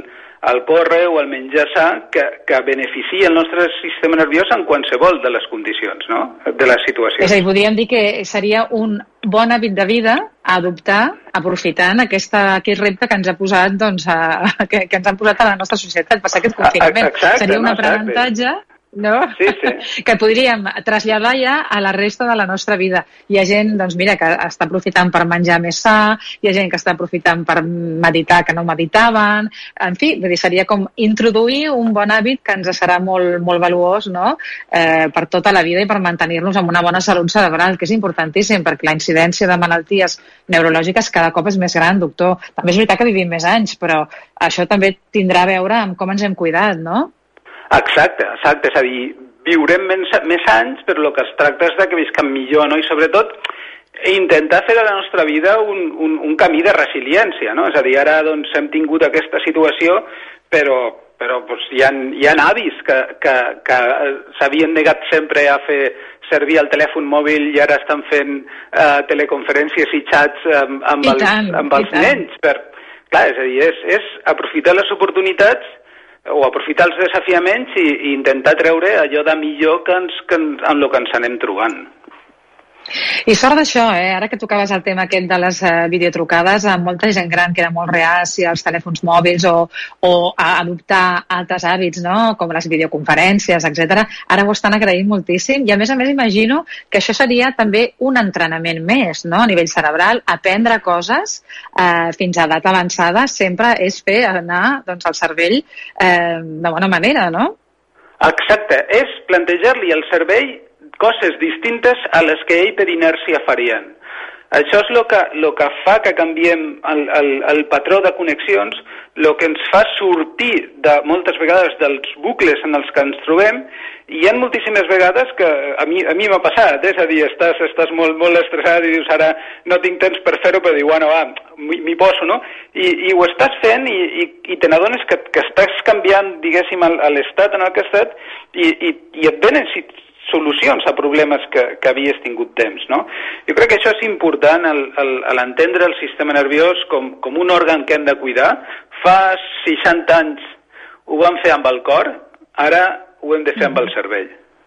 el porre o el menjar sa que, que beneficia el nostre sistema nerviós en qualsevol de les condicions, no? De les situacions. És a dir, podríem dir que seria un bon hàbit de vida a adoptar aprofitant aquesta, aquest repte que ens ha posat, doncs, a, que, que ens han posat a la nostra societat, passar aquest confinament. Exacte, seria un no, aprenentatge, no? Sí, sí. Que podríem traslladar ja a la resta de la nostra vida. Hi ha gent, doncs mira, que està aprofitant per menjar més sa, hi ha gent que està aprofitant per meditar que no meditaven, en fi, vull dir, seria com introduir un bon hàbit que ens serà molt, molt valuós, no?, eh, per tota la vida i per mantenir-nos amb una bona salut cerebral, que és importantíssim, perquè la incidència de malalties neurològiques cada cop és més gran, doctor. També és veritat que vivim més anys, però això també tindrà a veure amb com ens hem cuidat, no? Exacte, exacte, és a dir, viurem més, més anys, però el que es tracta és de que visquem millor, no? I sobretot intentar fer de la nostra vida un, un, un camí de resiliència, no? És a dir, ara doncs, hem tingut aquesta situació, però, però doncs, hi, ha, hi ha avis que, que, que s'havien negat sempre a fer servir el telèfon mòbil i ara estan fent uh, teleconferències i xats amb, amb, els, tant, amb els nens. Per, clar, és a dir, és, és aprofitar les oportunitats o aprofitar els desafiaments i, i intentar treure allò de millor que ens, que ens, amb el que ens anem trobant. I sort d'això, eh? Ara que tocaves el tema aquest de les uh, videotrucades, amb molta gent gran que era molt reàcia als telèfons mòbils o, o a adoptar altres hàbits, no?, com les videoconferències, etcètera. Ara ho estan agraint moltíssim i, a més a més, imagino que això seria també un entrenament més, no?, a nivell cerebral. Aprendre coses eh, fins a edat avançada sempre és fer anar, doncs, el cervell eh, de bona manera, no? Exacte. És plantejar-li al cervell coses distintes a les que ell per inèrcia farien. Això és el que, lo que fa que canviem el, el, el patró de connexions, el que ens fa sortir de, moltes vegades dels bucles en els que ens trobem, i hi ha moltíssimes vegades que a mi a mi m'ha passat, és a dir, estàs, estàs molt, molt estressat i dius ara no tinc temps per fer-ho, però dius, bueno, va, m'hi poso, no? I, i ho estàs fent i, i, i te n'adones que, que estàs canviant, diguéssim, l'estat en el que has estat i, i, i et venen solucions a problemes que, que havies tingut temps, no? Jo crec que això és important, el, el, l'entendre el sistema nerviós com, com un òrgan que hem de cuidar. Fa seixanta anys ho vam fer amb el cor, ara ho hem de fer amb el cervell.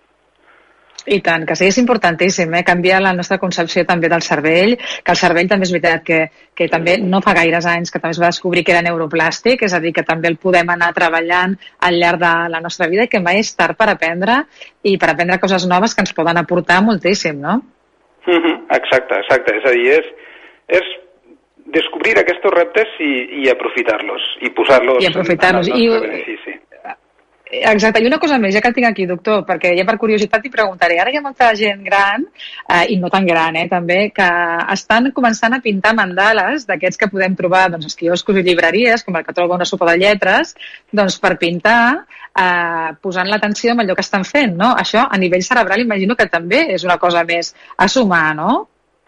I tant, que sí, és importantíssim, eh? Canviar la nostra concepció també del cervell, que el cervell també és veritat que, que també no fa gaires anys que també es va descobrir que era neuroplàstic, és a dir, que també el podem anar treballant al llarg de la nostra vida i que mai és tard per aprendre i per aprendre coses noves que ens poden aportar moltíssim, no? Mm-hmm, exacte, exacte, és a dir, és, és descobrir aquests reptes i, i aprofitar-los, i posar-los I aprofitar-los. en el nostre I... benefici. Exacte, i una cosa més, ja que el tinc aquí, doctor, perquè ja per curiositat t'hi preguntaré, ara hi ha molta gent gran, eh, i no tan gran, eh, també, que estan començant a pintar mandales d'aquests que podem trobar doncs, als quioscos i llibreries, com el que troba una sopa de lletres, doncs per pintar, eh, posant l'atenció en allò que estan fent, no? Això, a nivell cerebral, imagino que també és una cosa més a sumar, no?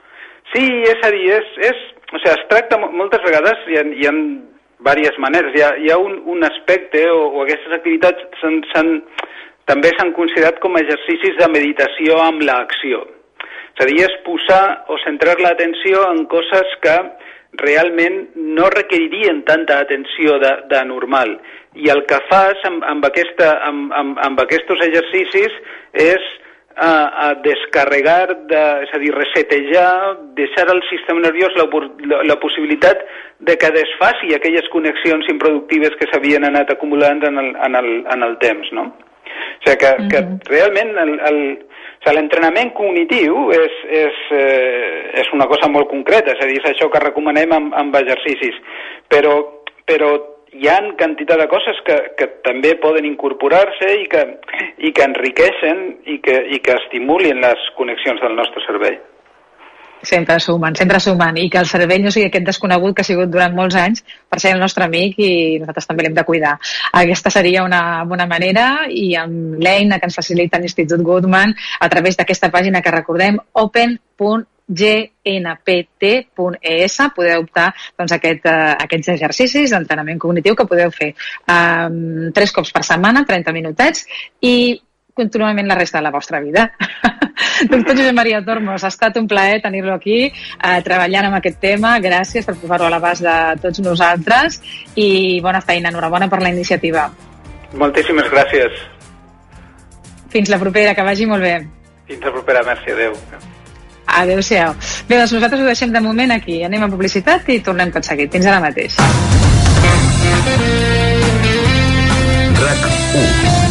Sí, és a dir, és, és, o sigui, es tracta moltes vegades, hi ha, hi ha diverses maneres. Hi ha, hi ha un, un aspecte o, o aquestes activitats s'han, s'han, també s'han considerat com a exercicis de meditació amb l'acció. És a dir, és posar o centrar l'atenció en coses que realment no requeririen tanta atenció de, de normal. I el que fas amb, amb, aquesta, amb, amb, amb aquests exercicis és a, a descarregar, de, és a dir, resetejar, deixar al sistema nerviós la, la, la possibilitat de que desfaci aquelles connexions improductives que s'havien anat acumulant en el, en el, en el temps, no? O sigui que, mm-hmm. que realment el, el, o sigui, l'entrenament cognitiu és, és, eh, és una cosa molt concreta, és a dir, és això que recomanem amb, amb exercicis, però, però hi ha quantitat de coses que, que també poden incorporar-se i que, i que enriqueixen i que, i que estimulin les connexions del nostre cervell. Sempre sumen, sempre sumen, i que el cervell no sigui aquest desconegut que ha sigut durant molts anys per ser el nostre amic i nosaltres també l'hem de cuidar. Aquesta seria una bona manera, i amb l'eina que ens facilita l'Institut Goodman a través d'aquesta pàgina que recordem, open punt g n p t punt e s, podeu optar doncs, aquest, uh, aquests exercicis d'entrenament cognitiu que podeu fer um, tres cops per setmana, trenta minutets, i continuament la resta de la vostra vida. Doctor Josep Maria Tormos, ha estat un plaer tenir-lo aquí, eh, treballant amb aquest tema. Gràcies per posar-ho a l'abast de tots nosaltres i bona feina, enhorabona per la iniciativa. Moltíssimes gràcies. Fins la propera, que vagi molt bé. Fins la propera, merci, adeu. Adéu-siau. Bé, doncs nosaltres ho deixem de moment aquí. Anem a publicitat i tornem tot seguit. Fins ara mateix. RAC u.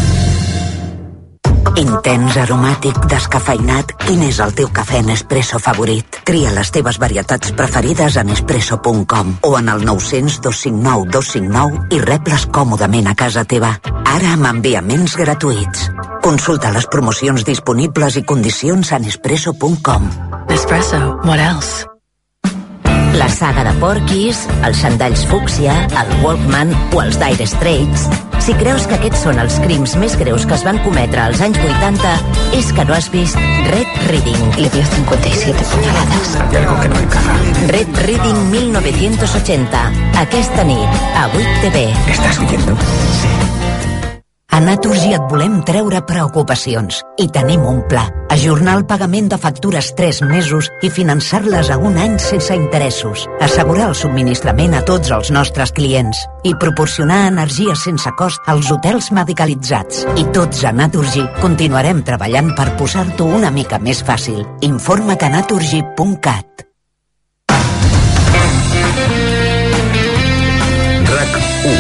Intens, aromàtic, descafeïnat, quin és el teu cafè Nespresso favorit? Tria les teves varietats preferides a Nespresso punt com o en el nou cents, dos cinc nou, dos cinc nou i rep-les còmodament a casa teva. Ara amb enviaments gratuïts. Consulta les promocions disponibles i condicions a Nespresso punt com. Nespresso, what else? La saga de Porky's, els xandalls fúcsia, el Walkman o els Dire Straits. Si creus que aquests són els crims més greus que es van cometre als anys vuitanta, és que no has vist Red Reading. Le dio cincuenta y siete puñaladas. Hay algo que no encaja. Red Reading mil novecientos ochenta. Aquesta nit, a vuit T V. ¿Estás oyendo? Sí. A Naturgy et volem treure preocupacions i tenim un pla. Ajornar el pagament de factures tres mesos i finançar-les a un any sense interessos. Assegurar el subministrament a tots els nostres clients i proporcionar energia sense cost als hotels medicalitzats. I tots a Naturgy continuarem treballant per posar-t'ho una mica més fàcil. Informa't a naturgy punt cat. RAC u.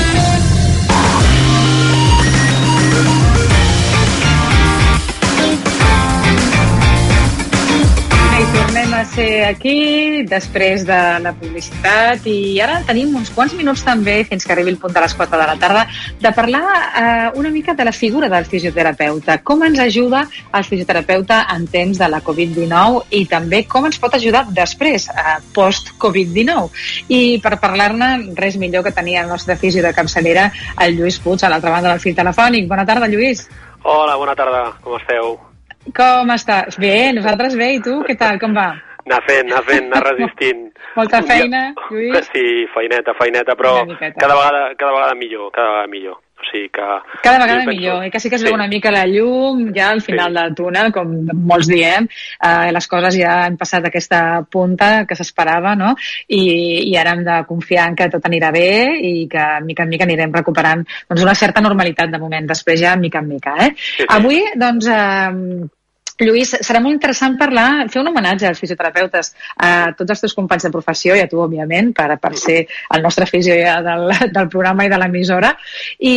Tornem a ser aquí després de la publicitat i ara tenim uns quants minuts també fins que arribi el punt de les quatre de la tarda de parlar eh, una mica de la figura del fisioterapeuta, com ens ajuda el fisioterapeuta en temps de la covid dinou i també com ens pot ajudar després, eh, post-covid dinou. I per parlar-ne res millor que tenir el nostre fisio de capçalera, el Lluís Puig, a l'altra banda del fil telefònic. Bona tarda, Lluís. Hola, bona tarda, com esteu? Com estàs? Bé, nosaltres bé, i tu? Què tal? Com va? Anar fent, anar fent, anar resistint. Molta feina, Lluís? Sí, feineta, feineta, però cada vegada, cada vegada millor, cada vegada millor. O sigui que... Cada vegada penso... millor, eh? Que sí que es veu una mica la llum ja al final sí. del túnel, com molts diem, eh, les coses ja han passat aquesta punta que s'esperava, no? I, i ara hem de confiar en que tot anirà bé i que mica en mica anirem recuperant doncs, una certa normalitat de moment, després ja mica en mica, eh? Sí, sí. Avui, doncs... Eh, Lluís, serà molt interessant parlar, fer un homenatge als fisioterapeutes, a tots els teus companys de professió i a tu, òbviament, per, per ser el nostre fisio ja del, del programa i de l'emissora. I,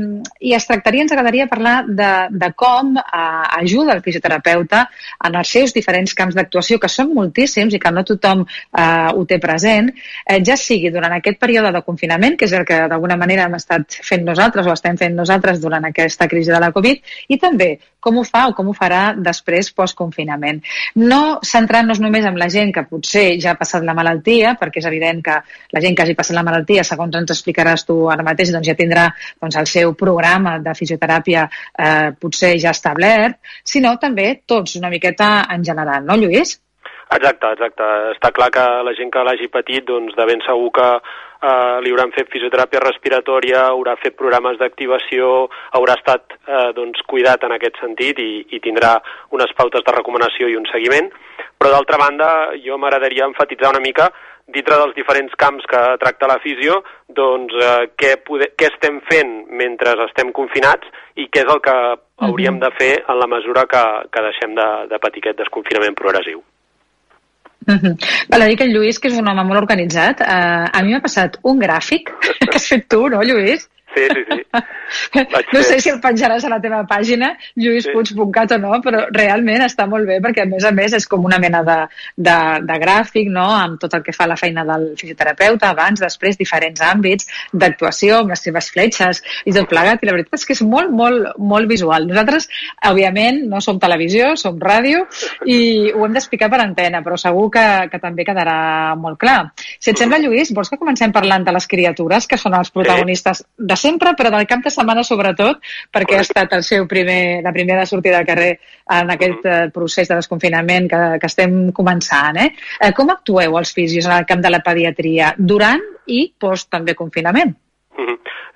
I es tractaria, ens agradaria parlar de, de com eh, ajuda el fisioterapeuta en els seus diferents camps d'actuació, que són moltíssims i que no tothom eh, ho té present, eh, ja sigui durant aquest període de confinament, que és el que d'alguna manera hem estat fent nosaltres o estem fent nosaltres durant aquesta crisi de la Covid, i també com ho fa o com ho farà després post-confinament. No centrant-nos només en la gent que potser ja ha passat la malaltia, perquè és evident que la gent que hagi passat la malaltia, segons ens explicaràs tu ara mateix, doncs ja tindrà doncs, el seu programa de fisioteràpia eh, potser ja establert, sinó també tots una miqueta en general, no, Lluís? Exacte, exacte. Està clar que la gent que l'hagi patit, doncs de ben segur que eh, li hauran fet fisioteràpia respiratòria, haurà fet programes d'activació, haurà estat eh, doncs, cuidat en aquest sentit i, i tindrà unes pautes de recomanació i un seguiment. Però d'altra banda, jo m'agradaria enfatitzar una mica dintre dels diferents camps que tracta la fisio, doncs eh, què, poder, què estem fent mentre estem confinats i què és el que hauríem de fer en la mesura que, que deixem de, de patir aquest desconfinament progressiu. Mm-hmm. Val a dir que el Lluís, que és un home molt organitzat, eh, a mi m'ha passat un gràfic que has fet tu, no, Lluís? Sí, sí, sí. No sé si el penjaràs a la teva pàgina, lluís puig punt cat o no, però realment està molt bé perquè, a més a més, és com una mena de, de, de gràfic, no?, amb tot el que fa la feina del fisioterapeuta, abans, després, diferents àmbits d'actuació, amb les seves fletxes i tot plegat, i la veritat és que és molt, molt, molt visual. Nosaltres, òbviament, no som televisió, som ràdio, i ho hem d'explicar per antena, però segur que, que també quedarà molt clar. Si et sembla, Lluís, vols que comencem parlant de les criatures, que són els protagonistes de sempre, però del cap de setmana sobretot, perquè ha estat el seu primer, la primera sortida al carrer en aquest uh, procés de desconfinament que, que estem començant. Eh? Eh, com actueu els fisios en el camp de la pediatria durant i post també confinament? Uh-huh.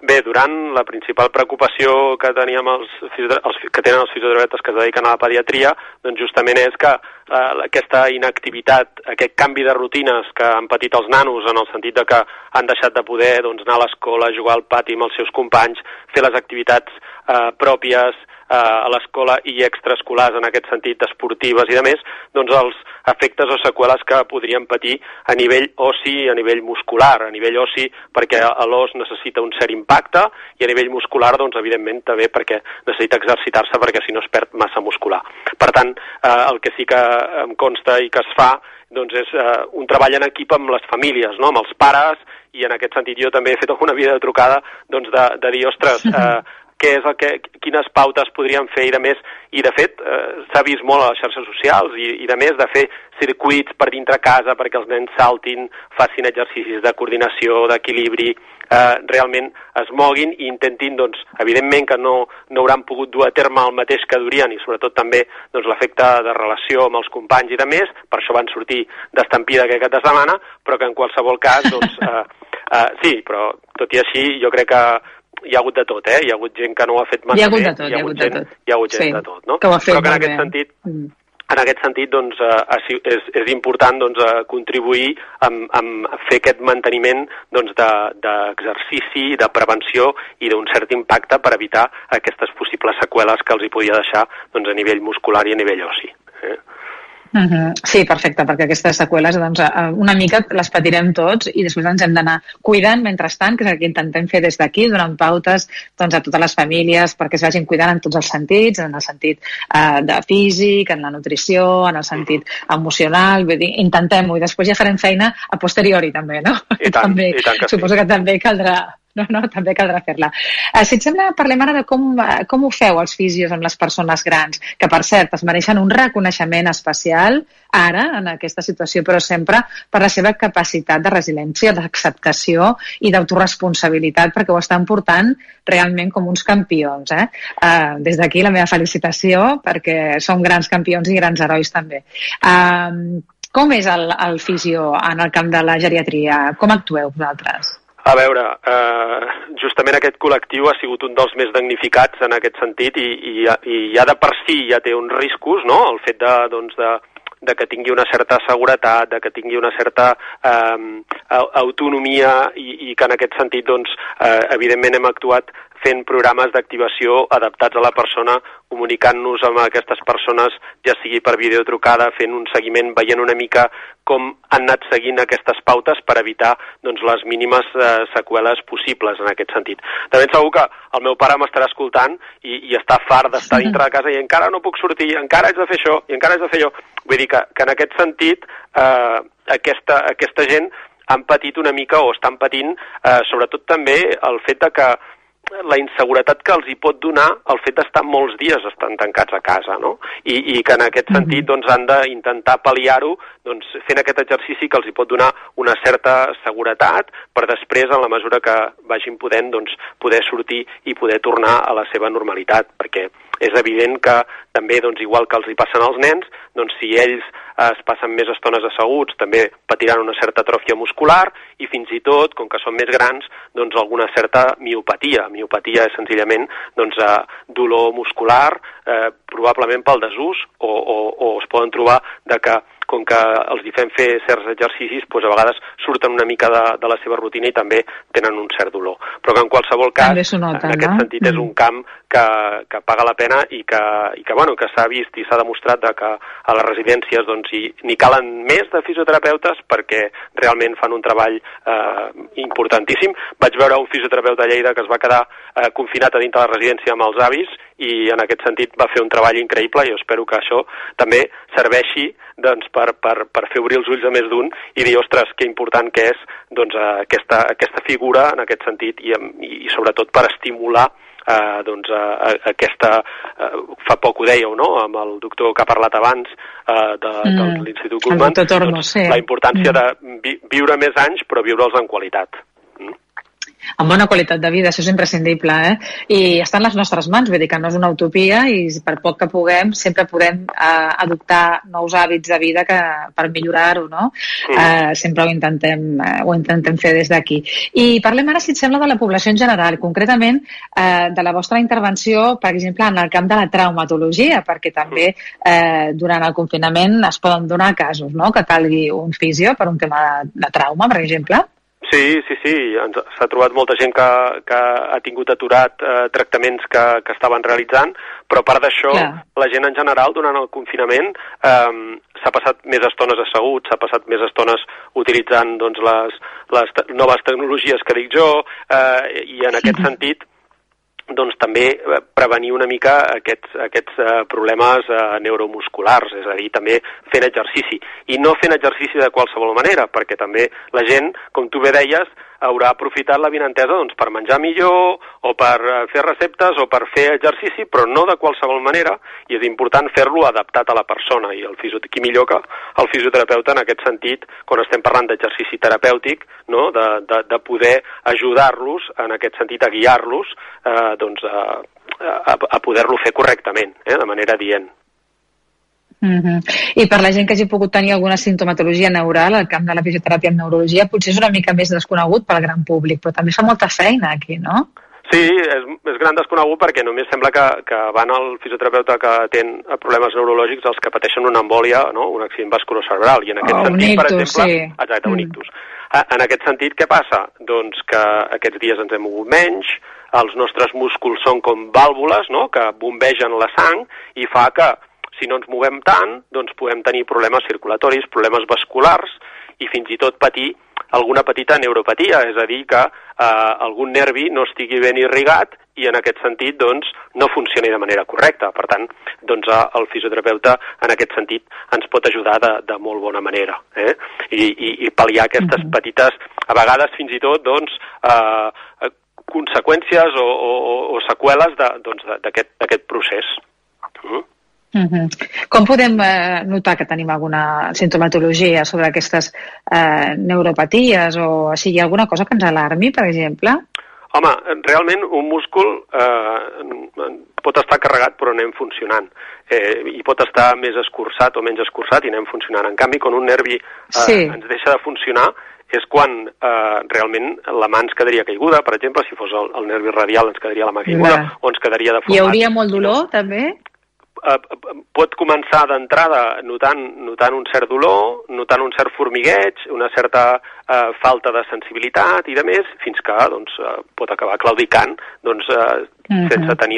Bé, durant la principal preocupació que teníem els, els que tenen els fisioterapeutes que es dediquen a la pediatria, doncs justament és que eh, aquesta inactivitat, aquest canvi de rutines que han patit els nanos en el sentit de que han deixat de poder doncs, anar a l'escola, jugar al pati amb els seus companys, fer les activitats eh, pròpies eh, a l'escola i extraescolars en aquest sentit, esportives i de més, doncs els efectes o seqüeles que podrien patir a nivell ossi, a nivell muscular, a nivell ossi perquè l'os necessita un cert impacte i a nivell muscular, doncs, evidentment, també perquè necessita exercitar-se perquè si no es perd massa muscular. Per tant, eh, el que sí que em consta i que es fa doncs és eh, un treball en equip amb les famílies, no? Amb els pares, i en aquest sentit jo també he fet alguna vida de trucada doncs de, de dir, ostres, eh, què és el que, quines pautes podríem fer i de més, i de fet eh, s'ha vist molt a les xarxes socials i, i de més de fer circuits per dintre casa perquè els nens saltin, facin exercicis de coordinació, d'equilibri, eh, realment es moguin i intentin, doncs, evidentment que no, no hauran pogut dur a terme el mateix que durien i sobretot també doncs, l'efecte de relació amb els companys i de més, per això van sortir d'estampida aquest cap de setmana, però que en qualsevol cas, doncs, eh, eh, sí, però tot i així jo crec que hi ha hagut de tot, eh? Hi ha hagut gent que no ho ha fet massa bé. Hi ha hagut de tot, hi ha hagut gent, de tot. Hi ha hagut gent sí, de tot, no? Que ho ha fet però que en aquest bé. sentit, mm. en aquest sentit, doncs, eh, és, és important doncs, eh, contribuir amb, amb fer aquest manteniment doncs, d'exercici, de, de prevenció i d'un cert impacte per evitar aquestes possibles seqüeles que els hi podia deixar doncs, a nivell muscular i a nivell ossi. Eh? Uh-huh. Sí, perfecte, perquè aquestes seqüeles doncs, una mica les patirem tots i després ens hem d'anar cuidant mentrestant, que és el que intentem fer des d'aquí, donant pautes doncs, a totes les famílies perquè es vagin cuidant en tots els sentits, en el sentit eh, de físic, en la nutrició, en el sentit emocional, vull dir, intentem-ho i després ja farem feina a posteriori també, no? I tant, també, i tant que sí. Suposo que també caldrà No, no, també caldrà fer-la. Uh, si et sembla, parlem ara de com, uh, com ho feu els fisios amb les persones grans, que per cert es mereixen un reconeixement especial ara, en aquesta situació, però sempre per la seva capacitat de resiliència, d'acceptació i d'autoresponsabilitat, perquè ho estan portant realment com uns campions. Eh? Uh, des d'aquí la meva felicitació, perquè són grans campions i grans herois també. Uh, com és el, el fisio en el camp de la geriatria? Com actueu vosaltres? A veure, eh, justament aquest col·lectiu ha sigut un dels més damnificats en aquest sentit i, i, i ja de per si ja té uns riscos, no?, el fet de, doncs, de, de que tingui una certa seguretat, de que tingui una certa eh, autonomia i, i que en aquest sentit, doncs, eh, evidentment hem actuat fent programes d'activació adaptats a la persona, comunicant-nos amb aquestes persones, ja sigui per videotrucada, fent un seguiment, veient una mica com han anat seguint aquestes pautes per evitar doncs, les mínimes eh, seqüeles possibles en aquest sentit. També segur que el meu pare m'estarà escoltant i, i està fart d'estar dintre de casa i encara no puc sortir, encara haig de fer això, i encara haig de fer allò. Vull dir que, que en aquest sentit eh, aquesta, aquesta gent han patit una mica o estan patint eh, sobretot també el fet de que la inseguretat que els hi pot donar el fet d'estar molts dies estan tancats a casa, no? I, i que en aquest sentit doncs, han d'intentar pal·liar-ho doncs, fent aquest exercici que els hi pot donar una certa seguretat per després, en la mesura que vagin podent, doncs, poder sortir i poder tornar a la seva normalitat, perquè és evident que també, doncs, igual que els hi passen als nens, doncs, si ells eh, es passen més estones asseguts, també patiran una certa atròfia muscular i fins i tot, com que són més grans, doncs alguna certa miopatia. Miopatia és senzillament doncs, eh, dolor muscular, eh, probablement pel desús, o, o, o es poden trobar de que com que els hi fem fer certs exercicis, doncs a vegades surten una mica de, de la seva rutina i també tenen un cert dolor. Però que en qualsevol cas, nota, en aquest no? sentit, és un camp que, que paga la pena i que, i que, bueno, que s'ha vist i s'ha demostrat de que a les residències doncs, hi, n'hi calen més de fisioterapeutes perquè realment fan un treball eh, importantíssim. Vaig veure un fisioterapeuta a Lleida que es va quedar eh, confinat a dintre de la residència amb els avis i en aquest sentit va fer un treball increïble i jo espero que això també serveixi doncs, per, per, per fer obrir els ulls a més d'un i dir, ostres, que important que és doncs, aquesta, aquesta figura en aquest sentit i, i sobretot per estimular eh, doncs, eh, aquesta, eh, fa poc ho dèieu, no?, amb el doctor que ha parlat abans eh, de, mm. de l'Institut Guttmann, doncs, sí. La importància mm. de vi, viure més anys però viure'ls en qualitat. Mm. amb bona qualitat de vida, això és imprescindible, eh? I està en les nostres mans, vull dir que no és una utopia i per poc que puguem sempre podem eh, adoptar nous hàbits de vida que, per millorar-ho, no? Mm. Eh, sempre ho intentem, eh, ho intentem fer des d'aquí. I parlem ara, si et sembla, de la població en general, concretament eh, de la vostra intervenció, per exemple, en el camp de la traumatologia, perquè també eh, durant el confinament es poden donar casos, no?, que calgui un fisio per un tema de, de trauma, per exemple. Sí, sí, sí. S'ha trobat molta gent que, que ha tingut aturat eh, tractaments que, que estaven realitzant, però a part d'això, la gent en general, durant el confinament, eh, s'ha passat més estones asseguts, s'ha passat més estones utilitzant doncs, les, les te noves tecnologies que dic jo, eh, i en aquest sentit, doncs també prevenir una mica aquests, aquests uh, problemes uh, neuromusculars, és a dir, també fent exercici. I no fent exercici de qualsevol manera, perquè també la gent, com tu bé deies, haurà aprofitat la vinentesa doncs, per menjar millor, o per uh, fer receptes, o per fer exercici, però no de qualsevol manera, i és important fer-lo adaptat a la persona, i el fisio... qui millor que el fisioterapeuta en aquest sentit, quan estem parlant d'exercici terapèutic, no? de, de, de poder ajudar-los, en aquest sentit, a guiar-los, eh, doncs, a, a, a poder-lo fer correctament, eh, de manera dient. Mm-hmm. I per la gent que hagi pogut tenir alguna simptomatologia neural, el camp de la fisioteràpia en neurologia potser és una mica més desconegut pel gran públic, però també fa molta feina aquí, no? Sí, és, és gran desconegut perquè només sembla que, que van al fisioterapeuta que atén problemes neurològics els que pateixen una embòlia, no? Un accident vasculocerebral, i en aquest oh, sentit, ictus, per exemple... Sí. Exacte, un ictus. Mm. En aquest sentit, què passa? Doncs que aquests dies ens hem mogut menys, els nostres músculs són com vàlvules, no?, que bombegen la sang i fa que si no ens movem tant, doncs podem tenir problemes circulatoris, problemes vasculars i fins i tot patir alguna petita neuropatia, és a dir, que eh, algun nervi no estigui ben irrigat i en aquest sentit doncs, no funcioni de manera correcta. Per tant, doncs, el fisioterapeuta en aquest sentit ens pot ajudar de, de molt bona manera, eh? I, i, i pal·liar aquestes mm-hmm. petites, a vegades fins i tot, doncs, eh, conseqüències o, o, o seqüeles d'aquest doncs, d'aquest procés. Mm? Mm-hmm. Com podem eh, notar que tenim alguna sintomatologia sobre aquestes eh, neuropaties o si hi ha alguna cosa que ens alarmi, per exemple? Home, realment un múscul eh, pot estar carregat però anem funcionant. Eh, I pot estar més escurçat o menys escurçat i anem funcionant. En canvi, quan un nervi eh, sí. ens deixa de funcionar, és quan eh, realment la mà ens quedaria caiguda, per exemple, si fos el, el nervi radial ens quedaria la mà caiguda, ja. o ens quedaria deformat. Hi hauria molt dolor, no? També? Uh, pot començar d'entrada notant, notant un cert dolor, notant un cert formigueig, una certa uh, falta de sensibilitat i de més, fins que doncs, uh, pot acabar claudicant doncs, uh, mm-hmm. sense tenir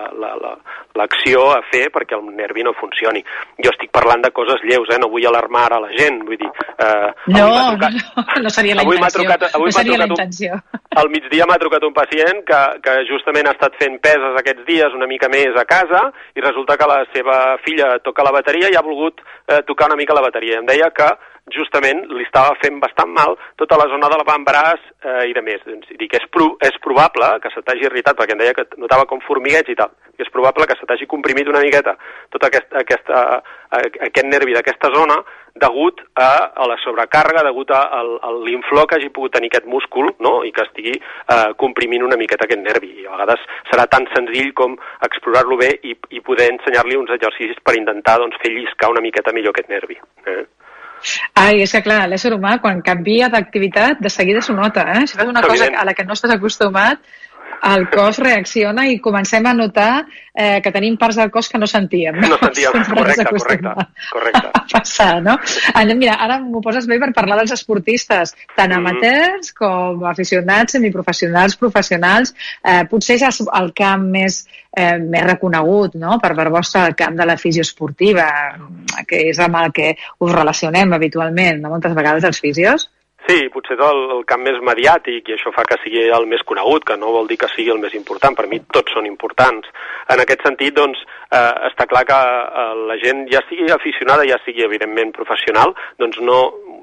l'acció la, la, la, a fer perquè el nervi no funcioni. Jo estic parlant de coses lleus, eh? No vull alarmar a la gent, vull dir... Uh, no, trucat, no, no seria la intenció. Trucat, avui no seria la un, intenció. Al migdia m'ha trucat un pacient que, que justament ha estat fent peses aquests dies una mica més a casa i resulta que la seva filla toca la bateria i ha volgut eh, tocar una mica la bateria. Em deia que justament li estava fent bastant mal tota la zona de l'avantbraç eh, i de més. Doncs, dic, és, pro és probable que se t'hagi irritat, perquè em deia que notava com formigueig i tal, i és probable que se t'hagi comprimit una miqueta tot aquest, aquesta, aquest nervi d'aquesta zona degut a, a la sobrecàrrega, degut a, a, a l'inflor que hagi pogut tenir aquest múscul, no? I que estigui eh, comprimint una miqueta aquest nervi. I a vegades serà tan senzill com explorar-lo bé i, i poder ensenyar-li uns exercicis per intentar doncs, fer lliscar una miqueta millor aquest nervi. Eh? Ai, és que clar, l'ésser humà quan canvia d'activitat de seguida s'ho nota, eh? Si fas una cosa a la que no estàs acostumat, el cos reacciona i comencem a notar eh, que tenim parts del cos que no sentíem. No, no sentíem, correcte, correcte, correcte. A passar, no? Mira, ara m'ho poses bé per parlar dels esportistes, tant amateurs com aficionats, semiprofessionals, professionals. Eh, potser és el camp més, eh, més reconegut, no?, per per vostre el camp de la fisioesportiva, que és amb el que us relacionem habitualment, no?, moltes vegades els fisios. Sí, potser és el, el camp més mediàtic i això fa que sigui el més conegut, que no vol dir que sigui el més important. Per mi tots són importants. En aquest sentit, doncs, eh, està clar que eh, la gent, ja sigui aficionada, ja sigui evidentment professional, doncs no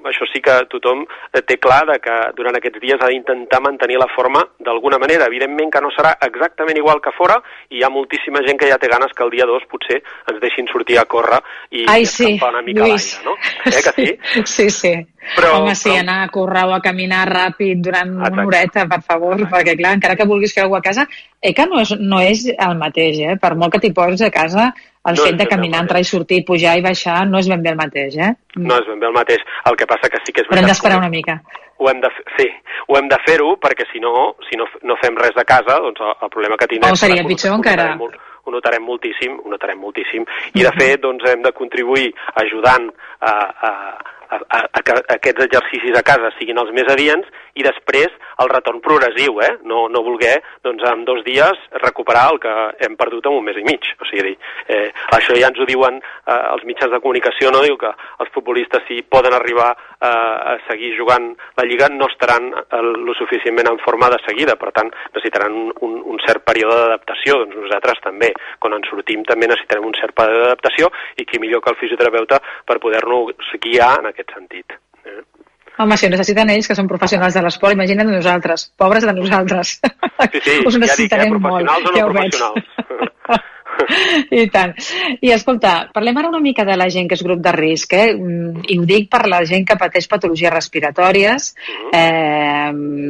això sí que tothom té clar de que durant aquests dies ha d'intentar mantenir la forma d'alguna manera. Evidentment que no serà exactament igual que fora, i hi ha moltíssima gent que ja té ganes que el dia dos potser ens deixin sortir a córrer i Ai, sí, escampar una mica Lluís. l'aire, no? Eh, que sí? Sí, sí. Però, Home, sí, però... anar a córrer o a caminar ràpid durant Exacte. una horeta, per favor, perquè clar, encara que vulguis fer alguna cosa a casa, eh, que no és, no és el mateix, eh? Per molt que t'hi posis a casa, el No fet és de ben bé caminar, el entrar i sortir, pujar i baixar, no és ben bé el mateix, eh? No és ben bé el mateix. El que passa que sí que és Però hem veritat d'esperar que una mica. Ho hem de fer, sí, ho hem de fer-ho, perquè si no, si no, no fem res de casa, doncs el, el problema que tindrem... O seria ho- pitjor ho encara. notarem molt- Ho notarem moltíssim, ho notarem moltíssim. I de fet, doncs, hem de contribuir ajudant a, a, a, a, a que aquests exercicis a casa siguin els més adients, i després el retorn progressiu, eh? No, no voler, doncs, en dos dies recuperar el que hem perdut en un mes i mig. O sigui, eh, això ja ens ho diuen eh, els mitjans de comunicació, no? Diu que els futbolistes, si poden arribar eh, a seguir jugant la Lliga, no estaran el, lo suficientment en forma de seguida, per tant, necessitaran un, un, un cert període d'adaptació. Doncs nosaltres també, quan en sortim, també necessitarem un cert període d'adaptació, i qui millor que el fisioterapeuta per poder-nos guiar en aquest sentit. Eh? Home, si ho necessiten ells, que són professionals de l'esport, imagina't nosaltres, pobres de nosaltres. Sí, sí, Us ja dic, eh? necessitarem Professionals molt, o no ja ho veig. professionals. I tant. I escolta, parlem ara una mica de la gent que és grup de risc, eh? Mm, i ho dic per la gent que pateix patologies respiratòries, eh,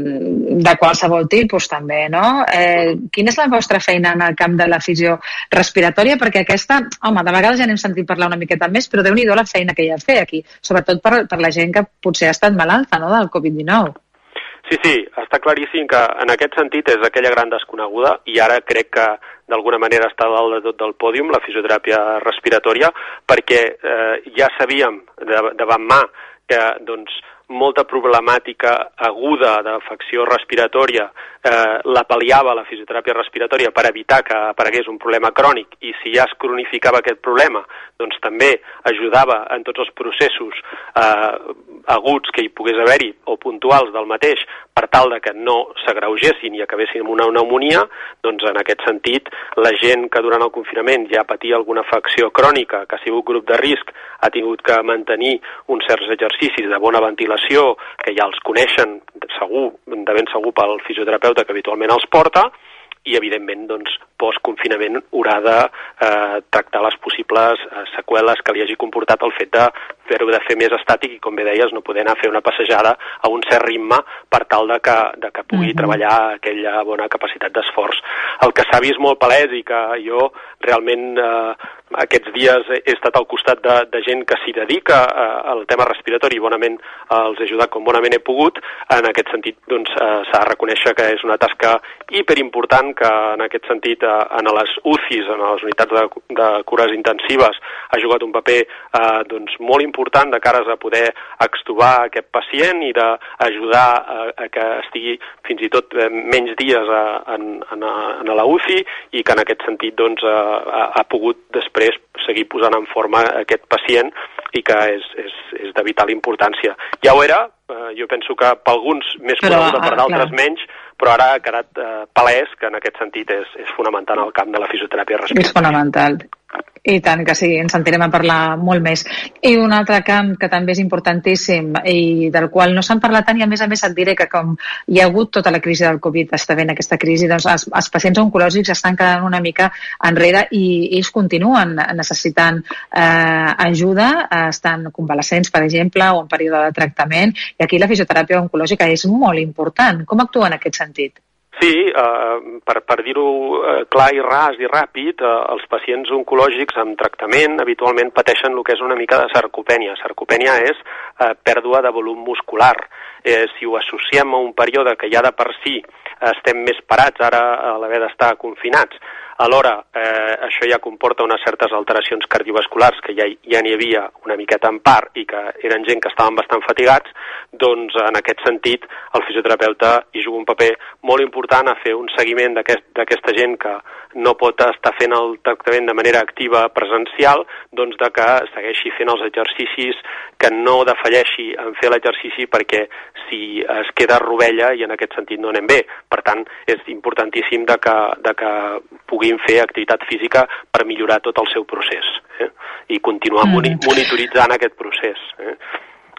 de qualsevol tipus també, no? Eh, quina és la vostra feina en el camp de la fisio respiratòria? Perquè aquesta, home, de vegades ja n'hem sentit parlar una miqueta més, però Déu-n'hi-do la feina que hi ha a fer aquí, sobretot per, per la gent que potser ha estat malalta, no?, del covid dinou. Sí, sí, està claríssim que en aquest sentit és aquella gran desconeguda, i ara crec que d'alguna manera està dalt de tot del pòdium, la fisioteràpia respiratòria, perquè eh, ja sabíem de, de van mà que doncs, molta problemàtica aguda d'afecció respiratòria eh, la pal·liava la fisioteràpia respiratòria per evitar que aparegués un problema crònic, i si ja es cronificava aquest problema, doncs també ajudava en tots els processos eh, aguts que hi pogués haver-hi o puntuals del mateix, per tal de que no s'agreugessin i acabessin amb una pneumonia. Doncs en aquest sentit, la gent que durant el confinament ja patia alguna afecció crònica, que ha sigut grup de risc, ha tingut que mantenir uns certs exercicis de bona ventilació, que ja els coneixen segur, de ben segur pel fisioterapeuta que habitualment els porta, i evidentment doncs, post-confinament haurà de eh, tractar les possibles eh, seqüeles que li hagi comportat el fet de fer-ho de fer més estàtic i, com bé deies, no poder anar a fer una passejada a un cert ritme per tal de que, de que pugui mm-hmm. treballar aquella bona capacitat d'esforç. El que s'ha vist molt palès, i que jo realment eh, aquests dies he estat al costat de, de gent que s'hi dedica eh, al tema respiratori, i bonament eh, els he ajudat com bonament he pogut. En aquest sentit doncs, eh, s'ha de reconèixer que és una tasca hiperimportant, que en aquest sentit eh, en les U C Is, en les unitats de, de cures intensives, ha jugat un paper eh, doncs, molt important de cares a poder extubar aquest pacient i d'ajudar a, a que estigui fins i tot eh, menys dies a, en, en, en la U C I, i que en aquest sentit doncs, eh, ha, ha pogut després seguir posant en forma aquest pacient, i que és, és, és de vital importància. Ja ho era, eh, jo penso que per alguns més coneguda, per d'altres menys, però ara ha quedat eh, palès que en aquest sentit és, és fonamental el camp de la fisioteràpia respiratòria. És fonamental. I tant que sí, ens sentirem a parlar molt més. I un altre camp que també és importantíssim i del qual no s'han parlat tant, i a més a més et diré que com hi ha hagut tota la crisi del Covid, està havent aquesta crisi, doncs els, els pacients oncològics estan quedant una mica enrere, i ells continuen necessitant eh, ajuda, estan convalescents, per exemple, o en període de tractament, i aquí la fisioteràpia oncològica és molt important. Com actua en aquest sentit? Sí, eh, per, per dir-ho eh, clar i ras i ràpid, eh, els pacients oncològics amb tractament habitualment pateixen el que és una mica de sarcopènia. Sarcopènia és eh, pèrdua de volum muscular. Eh, si ho associem a un període que ja de per si estem més parats ara a l'haver d'estar confinats, alhora eh, això ja comporta unes certes alteracions cardiovasculars que ja, ja n'hi havia una miqueta en part, i que eren gent que estaven bastant fatigats, doncs en aquest sentit el fisioterapeuta hi juga un paper molt important a fer un seguiment d'aquesta aquest, gent que no pot estar fent el tractament de manera activa presencial, doncs de que segueixi fent els exercicis, que no defalleixi en fer l'exercici, perquè si es queda rovella i en aquest sentit no anem bé. Per tant, és importantíssim de que, de que puguin fer activitat física per millorar tot el seu procés, eh? I continuar mm. monitoritzant aquest procés. Eh?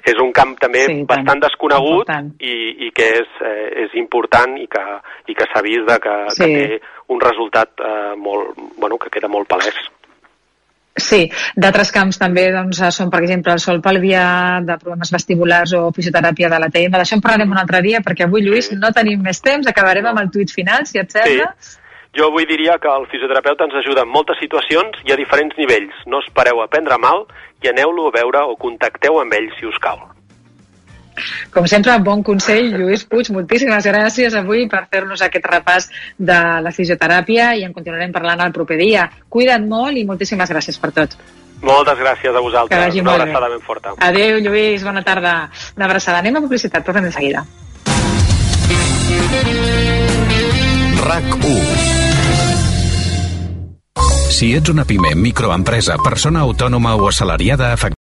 és un camp també sí, bastant desconegut i, i que és, eh, és important i que, i que s'ha vist de que, sí. que té un resultat eh, molt, bueno, que queda molt palès. Sí, d'altres camps també doncs, són, per exemple, el sol pelvià, de problemes vestibulars o fisioteràpia de la T M. D'això en parlarem un altre dia, perquè avui, Lluís, no tenim més temps. Acabarem amb el tuit final, si et sembla. Sí. Jo avui diria que el fisioterapeuta ens ajuda en moltes situacions i a diferents nivells. No espereu a prendre mal i aneu-lo a veure o contacteu amb ell, si us cal. Com sempre, bon consell, Lluís Puig. Moltíssimes gràcies avui per fer-nos aquest repàs de la fisioteràpia i en continuarem parlant el proper dia. Cuida't molt i moltíssimes gràcies per tot. Moltes gràcies a vosaltres. Que vagi Una molt abraçada bé. ben forta. Adéu, Lluís. Bona tarda. Una abraçada. Anem a publicitat. Tornem de seguida. RAC u. Si ets una pime, microempresa, persona autònoma o assalariada afectada